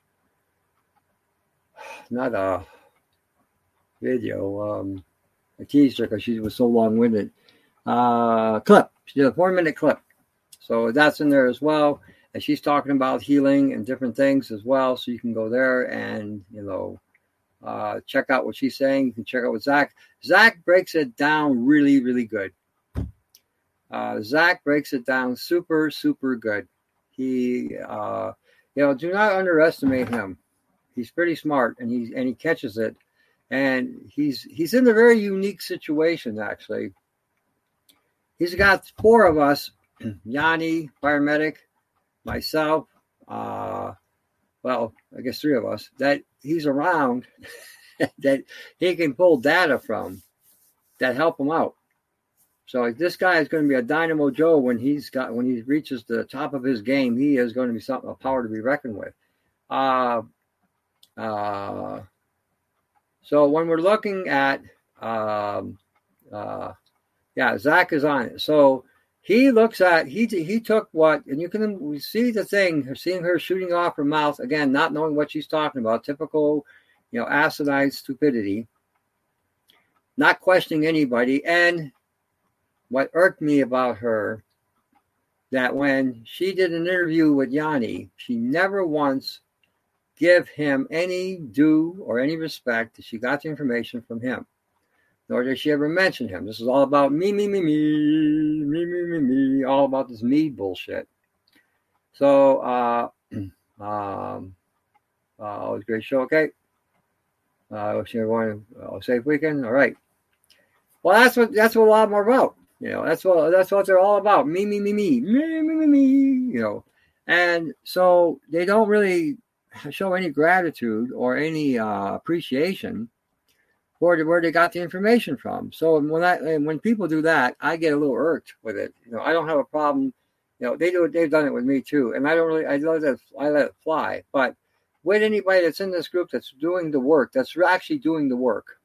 not a video. Um, I teased her because she was so long-winded. Uh, clip. She did a four-minute clip. So that's in there as well. And she's talking about healing and different things as well. So you can go there and, you know, uh, check out what she's saying. You can check out what Zach. Zach breaks it down really, really good. Uh, Zach breaks it down super, super good. He, uh, you know, do not underestimate him. He's pretty smart, and he's and he catches it. And he's he's in a very unique situation, actually. He's got four of us, Yanni, paramedic, myself, uh, well, I guess three of us, that he's around that he can pull data from that help him out. So this guy is going to be a Dynamo Joe when he's got when he reaches the top of his game. He is going to be something a power to be reckoned with. Uh, uh, so when we're looking at, um, uh, yeah, Zach is on it. So he looks at, he he took what, and you can see the thing, seeing her shooting off her mouth, again, not knowing what she's talking about, typical, you know, asinine stupidity, not questioning anybody. And what irked me about her, that when she did an interview with Yanni, she never once give him any due or any respect that she got the information from him, nor did she ever mention him. This is all about me, me, me, me, me, me, me, me, all about this me bullshit. So, uh, um, uh, it was a great show. Okay. Uh, wishing everyone a safe weekend. All right. Well, that's what, that's what a lot more about. You know, that's what, that's what they're all about. Me, me, me, me, me, me, me, me, you know. And so they don't really show any gratitude or any uh, appreciation for the, where they got the information from. So when I when people do that, I get a little irked with it. You know, I don't have a problem. You know, they do it. They've done it with me too, and I don't really. I let it. I let it fly. But with anybody that's in this group that's doing the work, that's actually doing the work,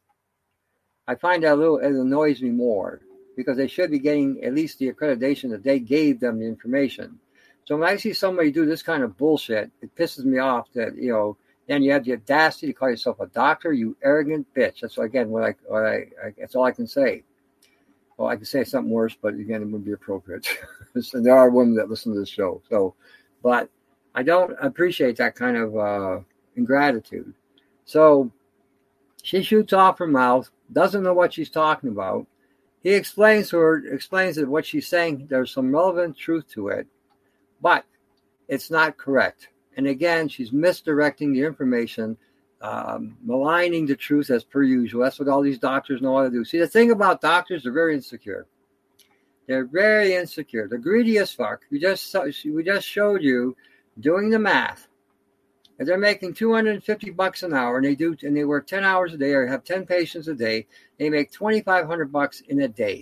I find that a little. It annoys me more because they should be getting at least the accreditation that they gave them the information. So when I see somebody do this kind of bullshit, it pisses me off that, you know, then you have the audacity to call yourself a doctor, you arrogant bitch. That's, again, what I, what I, I that's all I can say. Well, I can say something worse, but again, it wouldn't be appropriate. So there are women that listen to this show. So, but I don't appreciate that kind of uh, ingratitude. So she shoots off her mouth, doesn't know what she's talking about. He explains to her, explains that what she's saying, there's some relevant truth to it, but it's not correct. And again, she's misdirecting the information, um, maligning the truth as per usual. That's what all these doctors know how to do. See, the thing about doctors, they're very insecure. They're very insecure. They're greedy as fuck. We just we just showed you doing the math. If they're making two hundred fifty bucks an hour, and they do, and they work ten hours a day, or have ten patients a day, they make twenty-five hundred bucks in a day.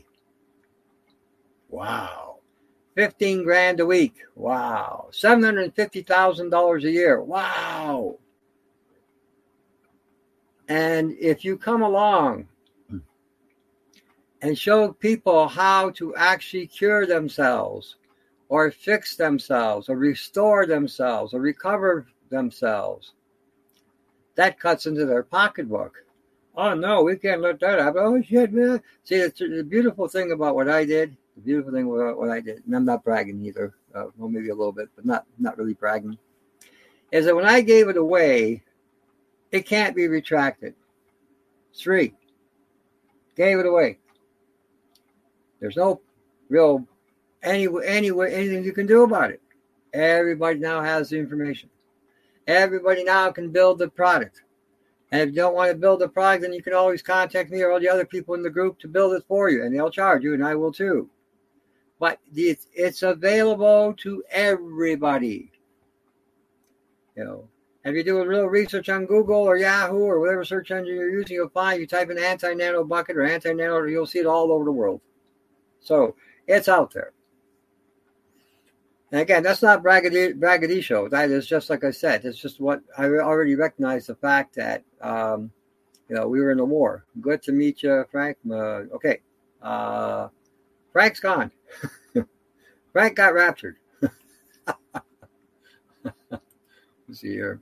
Wow. fifteen grand a week. Wow. seven hundred fifty thousand dollars a year. Wow. And if you come along and show people how to actually cure themselves or fix themselves or restore themselves or recover themselves, that cuts into their pocketbook. Oh, no, we can't let that happen. Oh, shit, man. See, the, the beautiful thing about what I did, the beautiful thing about what I did, and I'm not bragging either, uh, well, maybe a little bit, but not, not really bragging, is that when I gave it away, it can't be retracted. It's free. Gave it away. There's no real, any, any, anything you can do about it. Everybody now has the information. Everybody now can build the product. And if you don't want to build the product, then you can always contact me or all the other people in the group to build it for you. And they'll charge you, and I will too. But it's, it's available to everybody. You know, if you do a real research on Google or Yahoo or whatever search engine you're using, you'll find, you type in anti-nano bucket or anti-nano, you'll see it all over the world. So it's out there. And again, that's not braggadocio. That is just, like I said, it's just what I already recognize the fact that, um, you know, we were in the war. Good to meet you, Frank. Uh, okay. Uh, Frank's gone. Frank got raptured. Let's see here.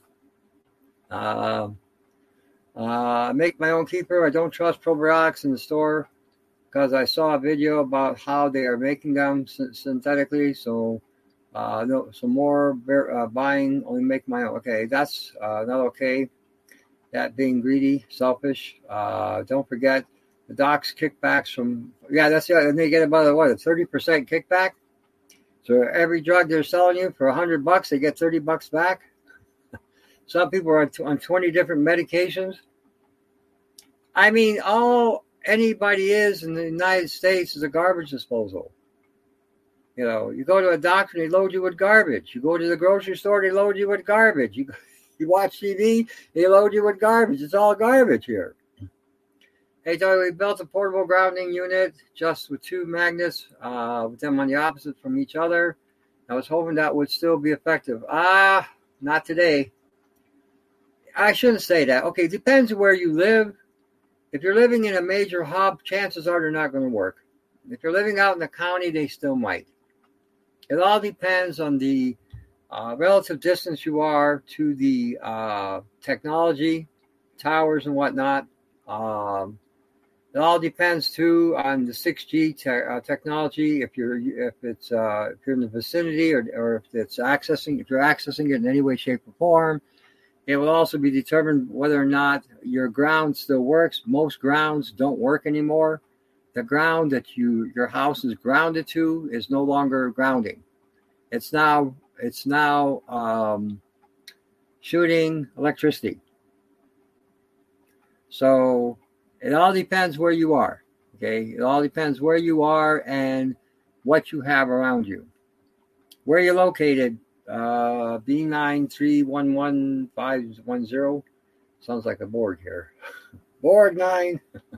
Uh, uh, make my own keeper. I don't trust probiotics in the store because I saw a video about how they are making them synthetically. So, uh, no, some more uh, buying, only make my own. Okay, that's uh, not okay. That being greedy, selfish. Uh, don't forget the docs kickbacks from, yeah, that's the other, and they get about a, what, a thirty percent kickback. So every drug they're selling you for a hundred bucks, they get thirty bucks back. Some people are on, on twenty different medications. I mean, all anybody is in the United States is a garbage disposal. You know, you go to a doctor, they load you with garbage. You go to the grocery store, they load you with garbage. You you watch T V, they load you with garbage. It's all garbage here. Hey, Doug, we built a portable grounding unit just with two magnets, uh, with them on the opposite from each other. I was hoping that would still be effective. Ah, not today. I shouldn't say that. Okay, depends where you live. If you're living in a major hub, chances are they're not going to work. If you're living out in the county, they still might. It all depends on the uh, relative distance you are to the uh, technology, towers and whatnot. Um, it all depends too on the six G te- uh, technology. If you're if it's uh, if you're in the vicinity, or or if it's accessing if you're accessing it in any way, shape, or form. It will also be determined whether or not your ground still works. Most grounds don't work anymore. The ground that you your house is grounded to is no longer grounding. It's now it's now um, shooting electricity. So it all depends where you are. Okay, it all depends where you are and what you have around you. Where you're located, uh, B nine three one one five one zero. Sounds like a board here. Board nine.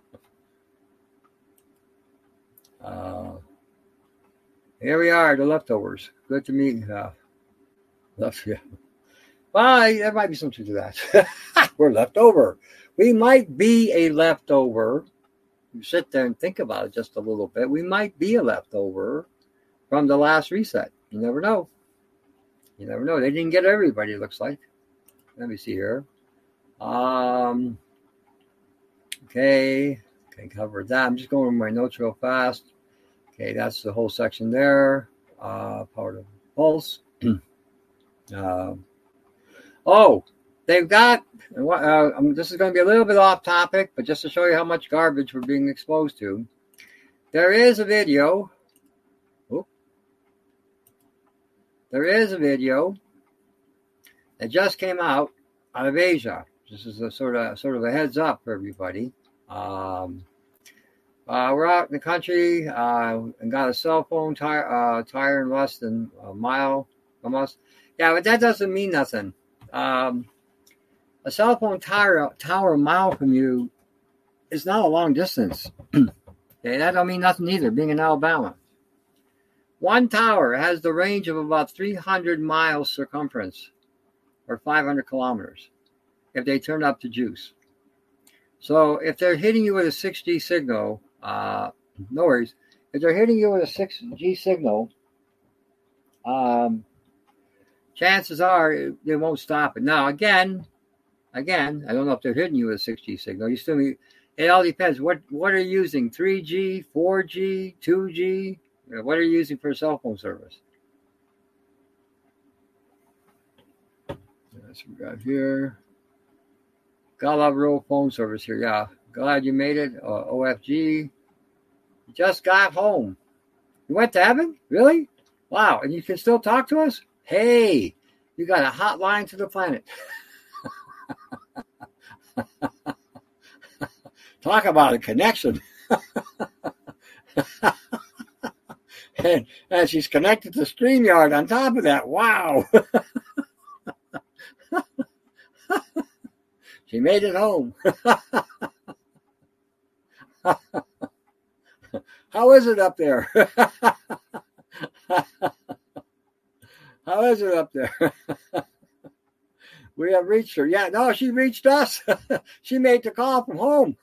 uh, here we are, the leftovers. Good to meet you. Uh, love you. Well, there might be some truth to that. We're left over. We might be a leftover. You sit there and think about it just a little bit. We might be a leftover from the last reset. You never know. You never know. They didn't get everybody, it looks like. Let me see here. Um, okay. Okay, covered that. I'm just going over my notes real fast. Okay, that's the whole section there. Uh, part of Pulse. uh, oh, they've got, uh, this is going to be a little bit off topic, but just to show you how much garbage we're being exposed to. There is a video. Oh, there is a video that just came out out of Asia. This is a sort of sort of a heads up for everybody. Um, uh, we're out in the country uh, and got a cell phone tire, uh, tire in less than a mile from us. Yeah, but that doesn't mean nothing. Um, a cell phone tower, tower a mile from you is not a long distance. Okay, that don't mean nothing either, being in Alabama. One tower has the range of about three hundred miles circumference, or five hundred kilometers, if they turn up the juice. So if they're hitting you with a six G signal, uh, no worries. If they're hitting you with a six G signal, um, chances are they won't stop it. Now, again, again, I don't know if they're hitting you with a six G signal. You still need, it all depends. What what are you using? three G, four G, two G? What are you using for a cell phone service? That's what we got here. Got a lot of real phone service here. Yeah. Glad you made it. Uh, O F G. You just got home. You went to heaven? Really? Wow. And you can still talk to us? Hey, you got a hotline to the planet. Talk about a connection. and, and she's connected to StreamYard on top of that. Wow. She made it home. How is it up there? How is it up there? We have reached her. Yeah, no, she reached us. She made the call from home.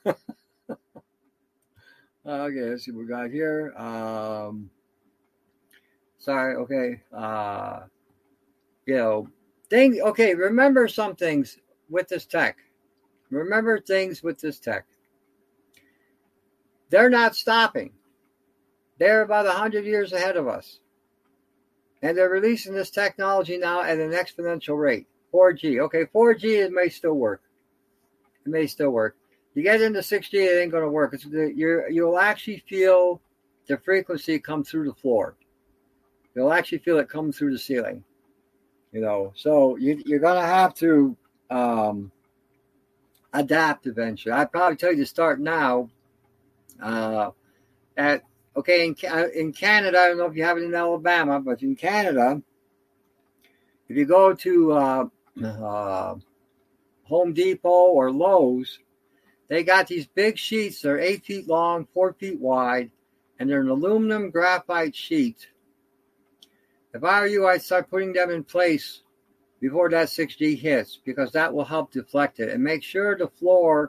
Okay, let's see what we got here. Um, sorry, okay. Uh, you know, thing. Okay, remember some things with this tech. Remember things with this tech. They're not stopping. They're about one hundred years ahead of us. And they're releasing this technology now at an exponential rate. four G. Okay, four G, it may still work. It may still work. You get into six G, it ain't going to work. It's the, you're, you'll actually feel the frequency come through the floor. You'll actually feel it come through the ceiling. You know, so you, you're going to have to um, adapt eventually. I'd probably tell you to start now. Uh, at okay, in, in Canada, I don't know if you have it in Alabama, but in Canada, if you go to uh, uh, Home Depot or Lowe's, they got these big sheets. They're eight feet long, four feet wide, and they're an aluminum graphite sheet. If I were you, I'd start putting them in place before that six G hits, because that will help deflect it. And make sure the floor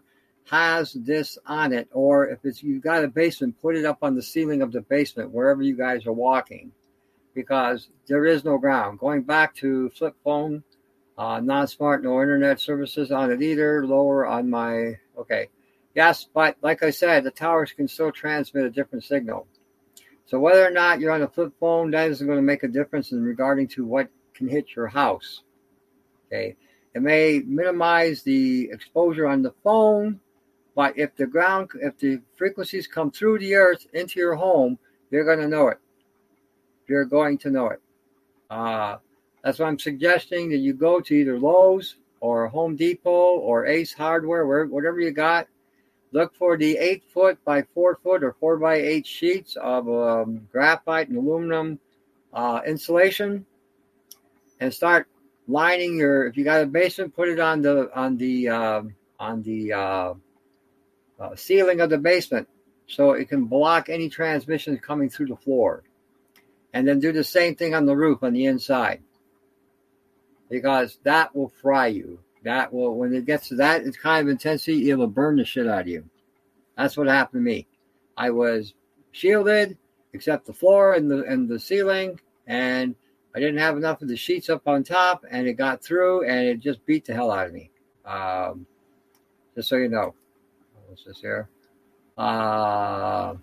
has this on it, or if it's you've got a basement, put it up on the ceiling of the basement wherever you guys are walking, because there is no ground. Going back to flip phone, uh, non-smart, no internet services on it either. Lower on my okay, yes, but like I said, the towers can still transmit a different signal. So whether or not you're on a flip phone, that isn't going to make a difference in regarding to what can hit your house. Okay, it may minimize the exposure on the phone, but if the ground, if the frequencies come through the earth into your home, you're going to know it. You're going to know it. Uh, that's why I'm suggesting that you go to either Lowe's or Home Depot or Ace Hardware, where, whatever you got. Look for the eight foot by four foot or four by eight sheets of um, graphite and aluminum uh, insulation, and start lining your. If you got a basement, put it on the on the uh, on the uh, uh, ceiling of the basement, so it can block any transmission coming through the floor. And then do the same thing on the roof on the inside, because that will fry you. That will, when it gets to that kind of intensity, it will burn the shit out of you. That's what happened to me. I was shielded, except the floor and the and the ceiling, and I didn't have enough of the sheets up on top, and it got through, and it just beat the hell out of me. Um, just so you know. What's this here? Uh,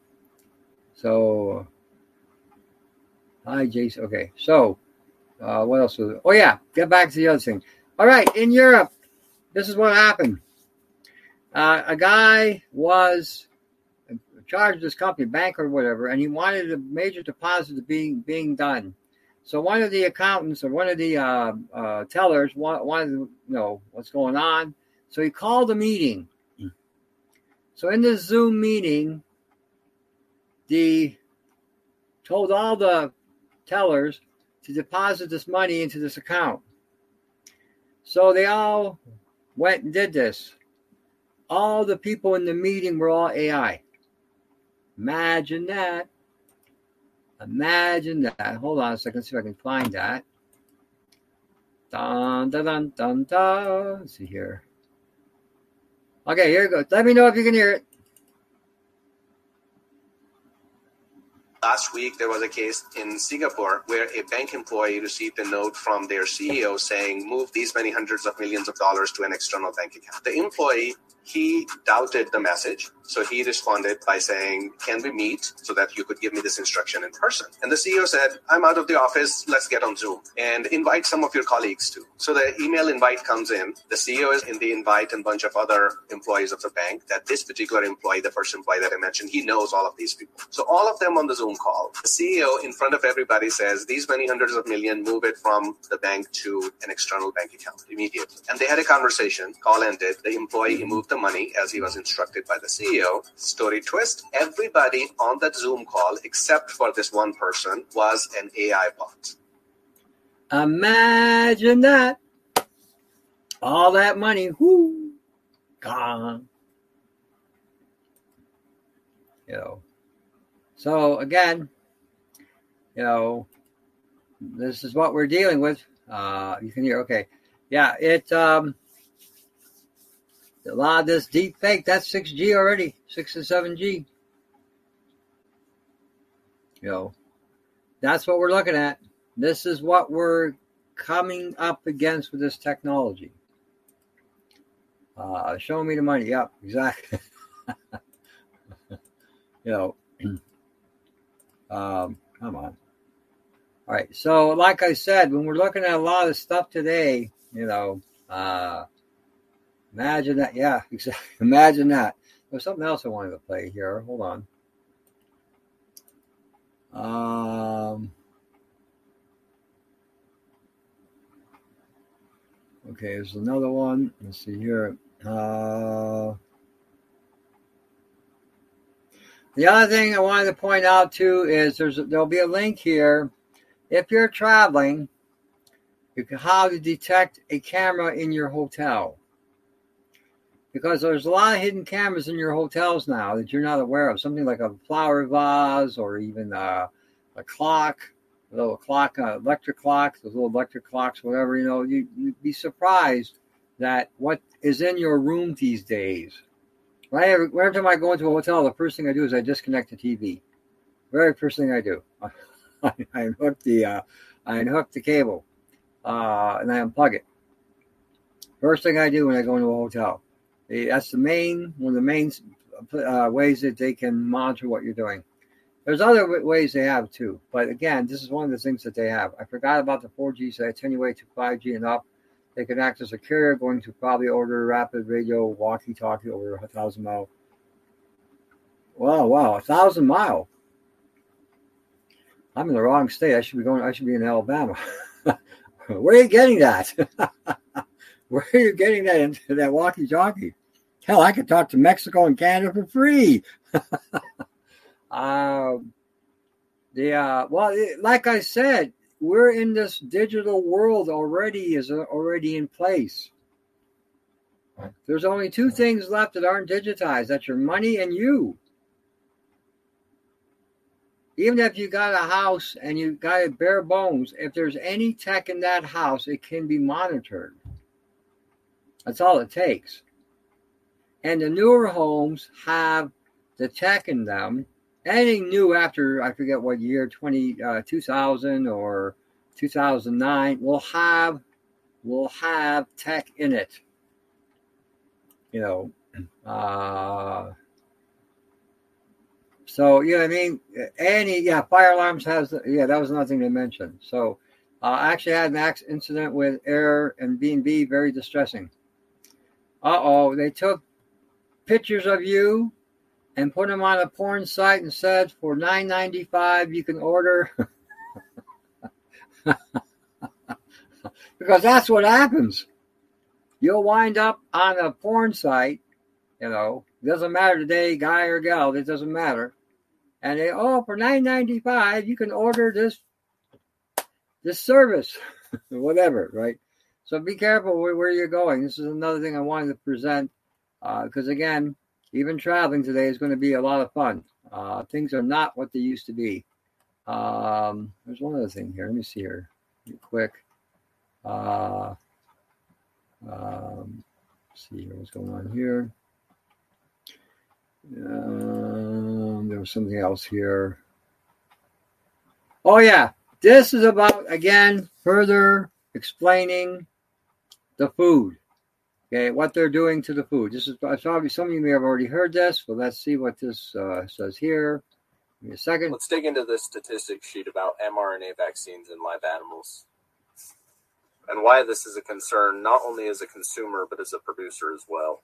so, hi, Jason. Okay, so uh, what else was it? Oh, yeah, get back to the other thing. All right, in Europe, this is what happened. Uh, a guy was in charge of this company, bank or whatever, and he wanted a major deposit being being done. So one of the accountants or one of the uh, uh, tellers wanted to know what's going on. So he called a meeting. So in this Zoom meeting, the told all the tellers to deposit this money into this account. So they all went and did this. All the people in the meeting were all A I. Imagine that. Imagine that. Hold on a second, see if I can find that. Dun, dun, dun, dun, dun. Let's see here. Okay, here it goes. Let me know if you can hear it. Last week, there was a case in Singapore where a bank employee received a note from their C E O saying, move these many hundreds of millions of dollars to an external bank account. The employee, he doubted the message. So he responded by saying, can we meet so that you could give me this instruction in person? And the C E O said, I'm out of the office. Let's get on Zoom and invite some of your colleagues too. So the email invite comes in. The C E O is in the invite and a bunch of other employees of the bank that this particular employee, the first employee that I mentioned, he knows all of these people. So all of them on the Zoom call, the C E O in front of everybody says, these many hundreds of million, move it from the bank to an external bank account immediately. And they had a conversation, call ended. The employee moved the money as he was instructed by the C E O. Story twist, everybody on that Zoom call, except for this one person, was an A I bot. Imagine that. All that money, whoo, gone. You know. So again, you know, this is what we're dealing with. Uh, you can hear, okay. Yeah, it, um, a lot of this deep fake, that's six G already, six and seven G. You know, that's what we're looking at. This is what we're coming up against with this technology. Uh, show me the money. Yep, exactly. You know, um, come on. All right. So, like I said, when we're looking at a lot of stuff today, you know, uh, imagine that. Yeah, exactly. Imagine that. There's something else I wanted to play here. Hold on. Um. Okay, there's another one. Let's see here. Uh, the other thing I wanted to point out too is there's there'll be a link here. If you're traveling, you can how to detect a camera in your hotel. Because there's a lot of hidden cameras in your hotels now that you're not aware of. Something like a flower vase or even a, a clock, a little clock, uh, electric clock, those little electric clocks, whatever, you know, you, you'd be surprised that what is in your room these days Whenever, whenever time I go into a hotel, the first thing I do is I disconnect the T V. Very first thing I do. I, I unhook the uh, I unhook the cable uh, and I unplug it. First thing I do when I go into a hotel. That's the main one of the main uh, ways that they can monitor what you're doing. There's other ways they have too, but again, this is one of the things that they have. I forgot about the four G, so they attenuate to five G and up. They can act as a carrier, going to probably order rapid radio walkie-talkie over a thousand mile. Wow, wow, a thousand mile. I'm in the wrong state. I should be going. I should be in Alabama. Where are you getting that? Where are you getting that into that walkie-talkie? Hell, I could talk to Mexico and Canada for free. um, the uh, well, like I said, we're in this digital world already. Is already in place. There's only two things left that aren't digitized. That's your money and you. Even if you got a house and you got it bare bones, if there's any tech in that house, it can be monitored. That's all it takes. And the newer homes have the tech in them. Anything new after, I forget what year, twenty, uh, two thousand or two thousand nine, will have, will have tech in it. You know, uh... So, you know what I mean? Any, yeah, fire alarms has, yeah, that was another thing to mention. So, uh, I actually had an incident with Air and B and B, very distressing. Uh-oh, they took pictures of you and put them on a porn site and said, for nine ninety-five, you can order. Because that's what happens. You'll wind up on a porn site, you know, it doesn't matter today, guy or gal, it doesn't matter. And they, oh, for nine ninety-five, you can order this this service, whatever, right? So be careful where, where you're going. This is another thing I wanted to present, because uh, again, even traveling today is going to be a lot of fun. Uh, things are not what they used to be. Um, there's one other thing here. Let me see here, real quick. Uh, um, let's see here, what's going on here. Um, there was something else here. Oh, yeah. This is about, again, further explaining the food. Okay, what they're doing to the food. This is probably some of you may have already heard this, but let's see what this uh, says here. Give me a second. Let's dig into this statistics sheet about mRNA vaccines in live animals and why this is a concern, not only as a consumer, but as a producer as well.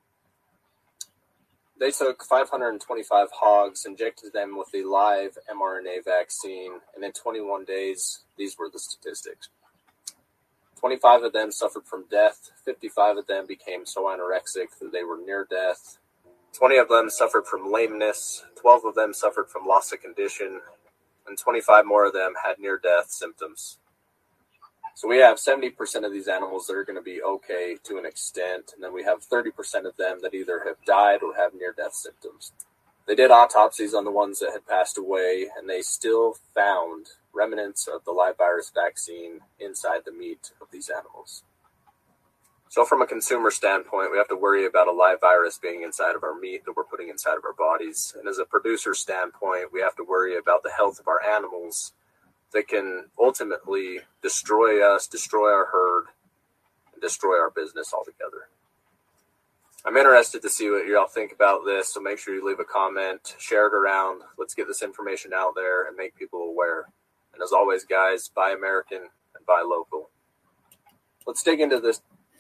They took five hundred twenty-five hogs, injected them with the live mRNA vaccine, and in twenty-one days, these were the statistics. twenty-five of them suffered from death, fifty-five of them became so anorexic that they were near death, twenty of them suffered from lameness, twelve of them suffered from loss of condition, and twenty-five more of them had near-death symptoms. So we have seventy percent of these animals that are going to be okay to an extent, and then we have thirty percent of them that either have died or have near-death symptoms. They did autopsies on the ones that had passed away, and they still found remnants of the live virus vaccine inside the meat of these animals. So from a consumer standpoint, we have to worry about a live virus being inside of our meat that we're putting inside of our bodies. And as a producer standpoint, we have to worry about the health of our animals that can ultimately destroy us, destroy our herd, and destroy our business altogether. I'm interested to see what y'all think about this, so make sure you leave a comment, share it around. Let's get this information out there and make people aware. And as always, guys, buy American and buy local. Let's dig into this.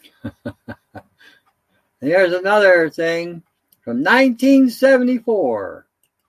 Here's another thing from nineteen seventy-four.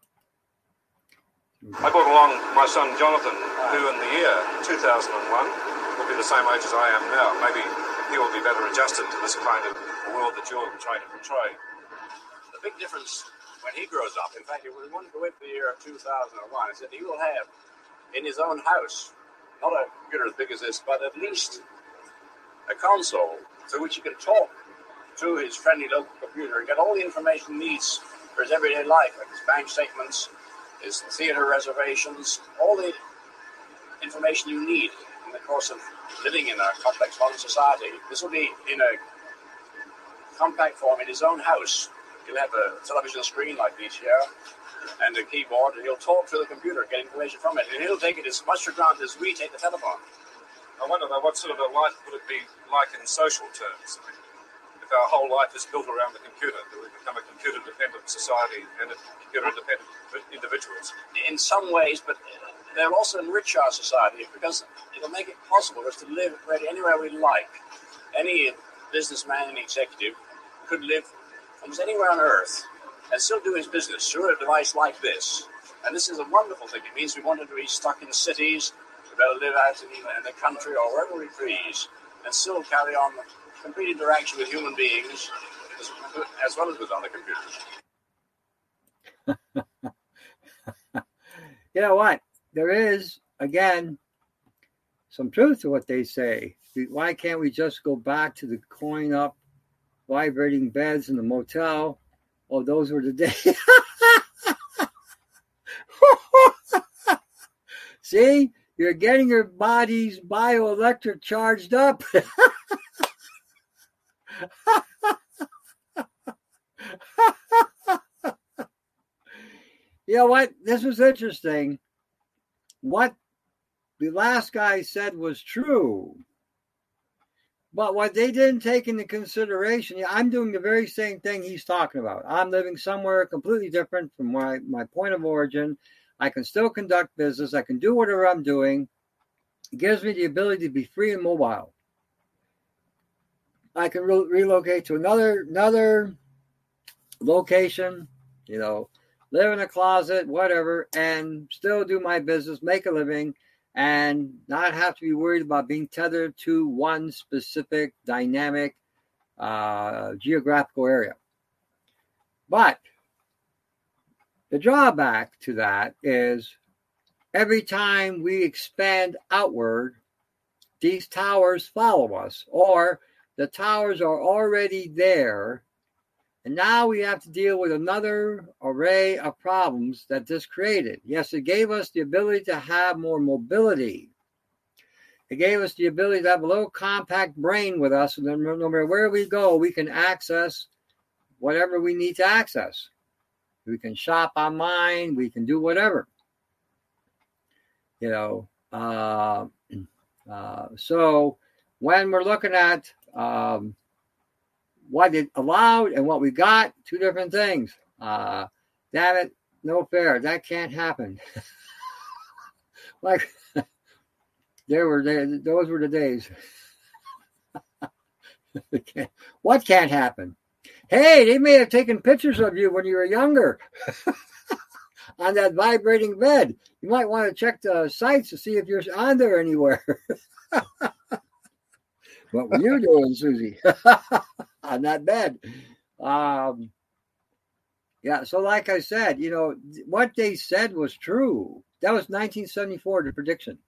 I brought along my son Jonathan, who in the year two thousand one will be the same age as I am now. Maybe he will be better adjusted to this kind of world that you're trying to portray. The big difference when he grows up, in fact, if we want to go into the year two thousand one, is that he will have in his own house, not a computer as big as this, but at least a console through which he can talk to his friendly local computer and get all the information he needs for his everyday life, like his bank statements, his theater reservations, all the information you need in the course of living in a complex modern society. This will be in a compact form in his own house, He'll have a television screen like this here and a keyboard, and he'll talk to the computer, get information from it, and he'll take it as much for granted as we take the telephone. I wonder, though, what sort of a life would it be like in social terms? I mean, if our whole life is built around the computer, do we become a computer-dependent society and computer-dependent individuals? In some ways, but they'll also enrich our society because it'll make it possible for us to live really anywhere we like. Any businessman and executive could live almost anywhere on Earth and still do his business through a device like this. And this is a wonderful thing. It means we wanted to be stuck in cities, we better live out in, in the country or wherever we please, and still carry on complete interaction with human beings as, as well as with other computers. You know what? There is, again, some truth to what they say. Why can't we just go back to the coin up, vibrating beds in the motel? Oh, those were the days. See, you're getting your body's bioelectric charged up. You know what? This was interesting. What the last guy said was true. But what they didn't take into consideration, I'm doing the very same thing he's talking about. I'm living somewhere completely different from my, my point of origin. I can still conduct business. I can do whatever I'm doing. It gives me the ability to be free and mobile. I can re- relocate to another another location, you know, live in a closet, whatever, and still do my business, make a living, and not have to be worried about being tethered to one specific dynamic uh, geographical area. But the drawback to that is every time we expand outward, these towers follow us, or the towers are already there, and now we have to deal with another array of problems that this created. Yes, it gave us the ability to have more mobility. It gave us the ability to have a little compact brain with us, and then no matter where we go, we can access whatever we need to access. We can shop online. We can do whatever. You know, uh, uh, so when we're looking at um, what it allowed and what we got, two different things. Uh, damn it, no fair. That can't happen. Like, there were days, those were the days. What can't happen? Hey, they may have taken pictures of you when you were younger on that vibrating bed. You might want to check the sites to see if you're on there anywhere. What were you doing, Susie? On that bed? Um, yeah, so like I said, you know, what they said was true. That was nineteen seventy-four, the prediction.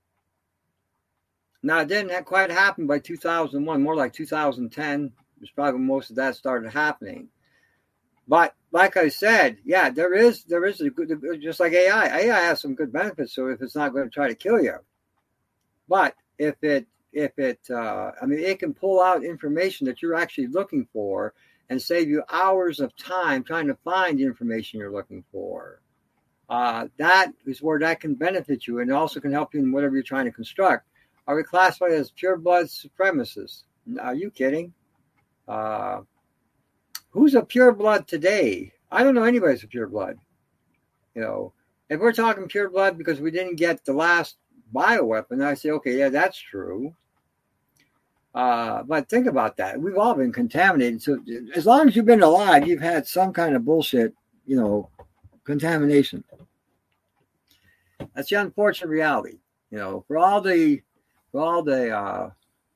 Now, it didn't quite happen by two thousand one, more like two thousand ten. Was probably when most of that started happening. But like I said, yeah, there is, there is a good, just like A I. A I has some good benefits, so if it's not going to try to kill you. But if it, if it, uh, I mean, it can pull out information that you're actually looking for and save you hours of time trying to find the information you're looking for. Uh, that is where that can benefit you, and it also can help you in whatever you're trying to construct. Are we classified as pure blood supremacists? Are you kidding? Uh, who's a pure blood today? I don't know anybody's a pure blood. You know, if we're talking pure blood because we didn't get the last bioweapon, I say, okay, yeah, that's true. Uh, but think about that. We've all been contaminated. So as long as you've been alive, you've had some kind of bullshit, you know, contamination. That's the unfortunate reality. You know, for all the, for all the, uh,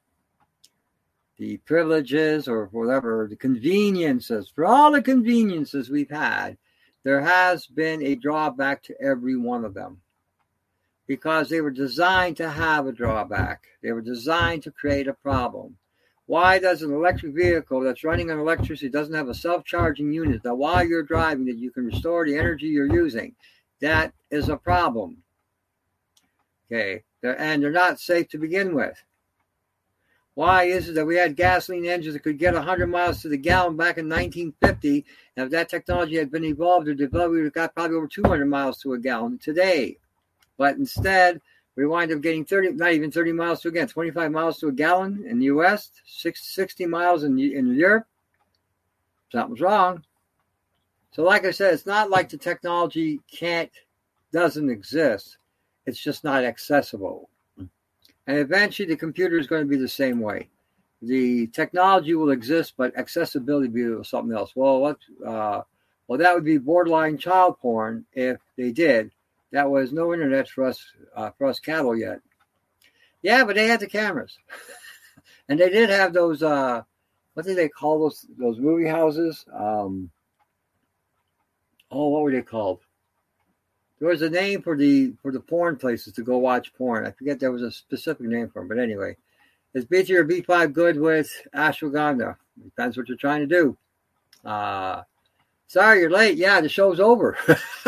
the privileges or whatever, the conveniences, for all the conveniences we've had, there has been a drawback to every one of them because they were designed to have a drawback. They were designed to create a problem. Why does an electric vehicle that's running on electricity doesn't have a self-charging unit that while you're driving that you can restore the energy you're using? That is a problem. Okay, they're, and they're not safe to begin with. Why is it that we had gasoline engines that could get one hundred miles to the gallon back in nineteen fifty? And if that technology had been evolved or developed, we would have got probably over two hundred miles to a gallon today. But instead, we wind up getting thirty, not even thirty miles to a gallon, twenty-five miles to a gallon in the U S, sixty miles in, in Europe. Something's wrong. So like I said, it's not like the technology can't, doesn't exist. It's just not accessible. And eventually the computer is going to be the same way. The technology will exist, but accessibility will be something else. Well, what, uh, well, that would be borderline child porn if they did. That was no internet for us, uh, for us cattle yet. Yeah, but they had the cameras. And they did have those, uh, what did they call those, those movie houses? Um, oh, what were they called? There was a name for the for the porn places to go watch porn. I forget there was a specific name for them, but anyway. Is B three or B five good with ashwagandha? Depends what you're trying to do. Uh, sorry, you're late. Yeah, the show's over.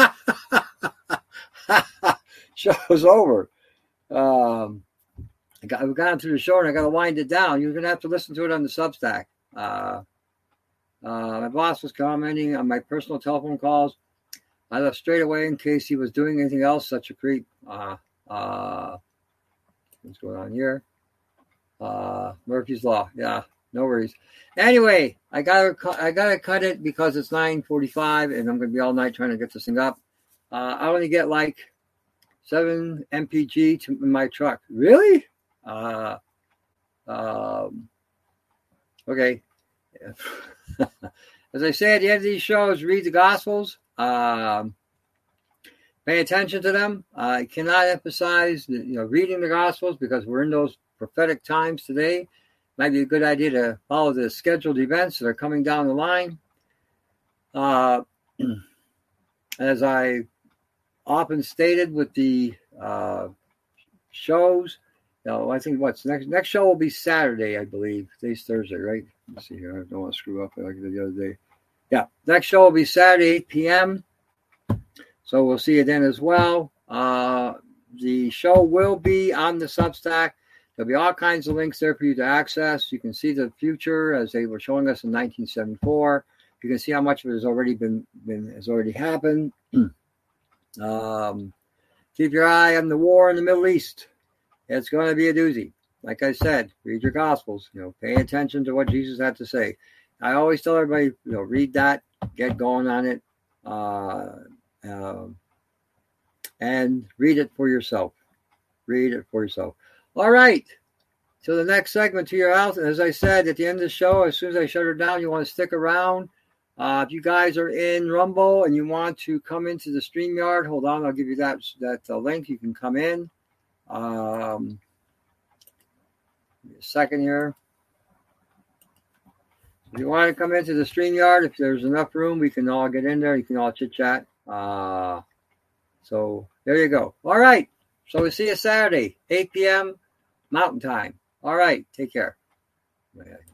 Show's over. Um, I got, we've gone through the show and I got to wind it down. You're going to have to listen to it on the Substack. Uh, uh, my boss was commenting on my personal telephone calls. I left straight away in case he was doing anything else. Such a creep. Uh, uh, what's going on here? Uh, Murphy's Law. Yeah, no worries. Anyway, I gotta I gotta cut it because it's nine forty-five and I'm gonna be all night trying to get this thing up. Uh, I only get like seven M P G to in my truck. Really? Uh, um, okay. As I say at the end of these shows, read the Gospels. Um, pay attention to them. I cannot emphasize, the, you know, reading the Gospels because we're in those prophetic times today. Might be a good idea to follow the scheduled events that are coming down the line. Uh, as I often stated with the uh, shows, you know, I think what's next next show will be Saturday, I believe. Today's Thursday, right? Let's see here. I don't want to screw up like I did the other day. Yeah, next show will be Saturday, eight p.m. So we'll see you then as well. Uh, the show will be on the Substack. There'll be all kinds of links there for you to access. You can see the future as they were showing us in nineteen seventy-four. You can see how much of it has already been, been has already happened. um, keep your eye on the war in the Middle East. It's going to be a doozy. Like I said, read your Gospels. You know, pay attention to what Jesus had to say. I always tell everybody, you know, read that, get going on it, uh, uh, and read it for yourself. Read it for yourself. All right. So the next segment to your house. And as I said at the end of the show, as soon as I shut her down, you want to stick around. Uh, if you guys are in Rumble and you want to come into the StreamYard, hold on, I'll give you that that uh, link. You can come in. Um, give me a second here. If you want to come into the StreamYard, if there's enough room, we can all get in there. You can all chit-chat. Uh, so there you go. All right. So we'll see you Saturday, eight p.m. Mountain Time. All right. Take care.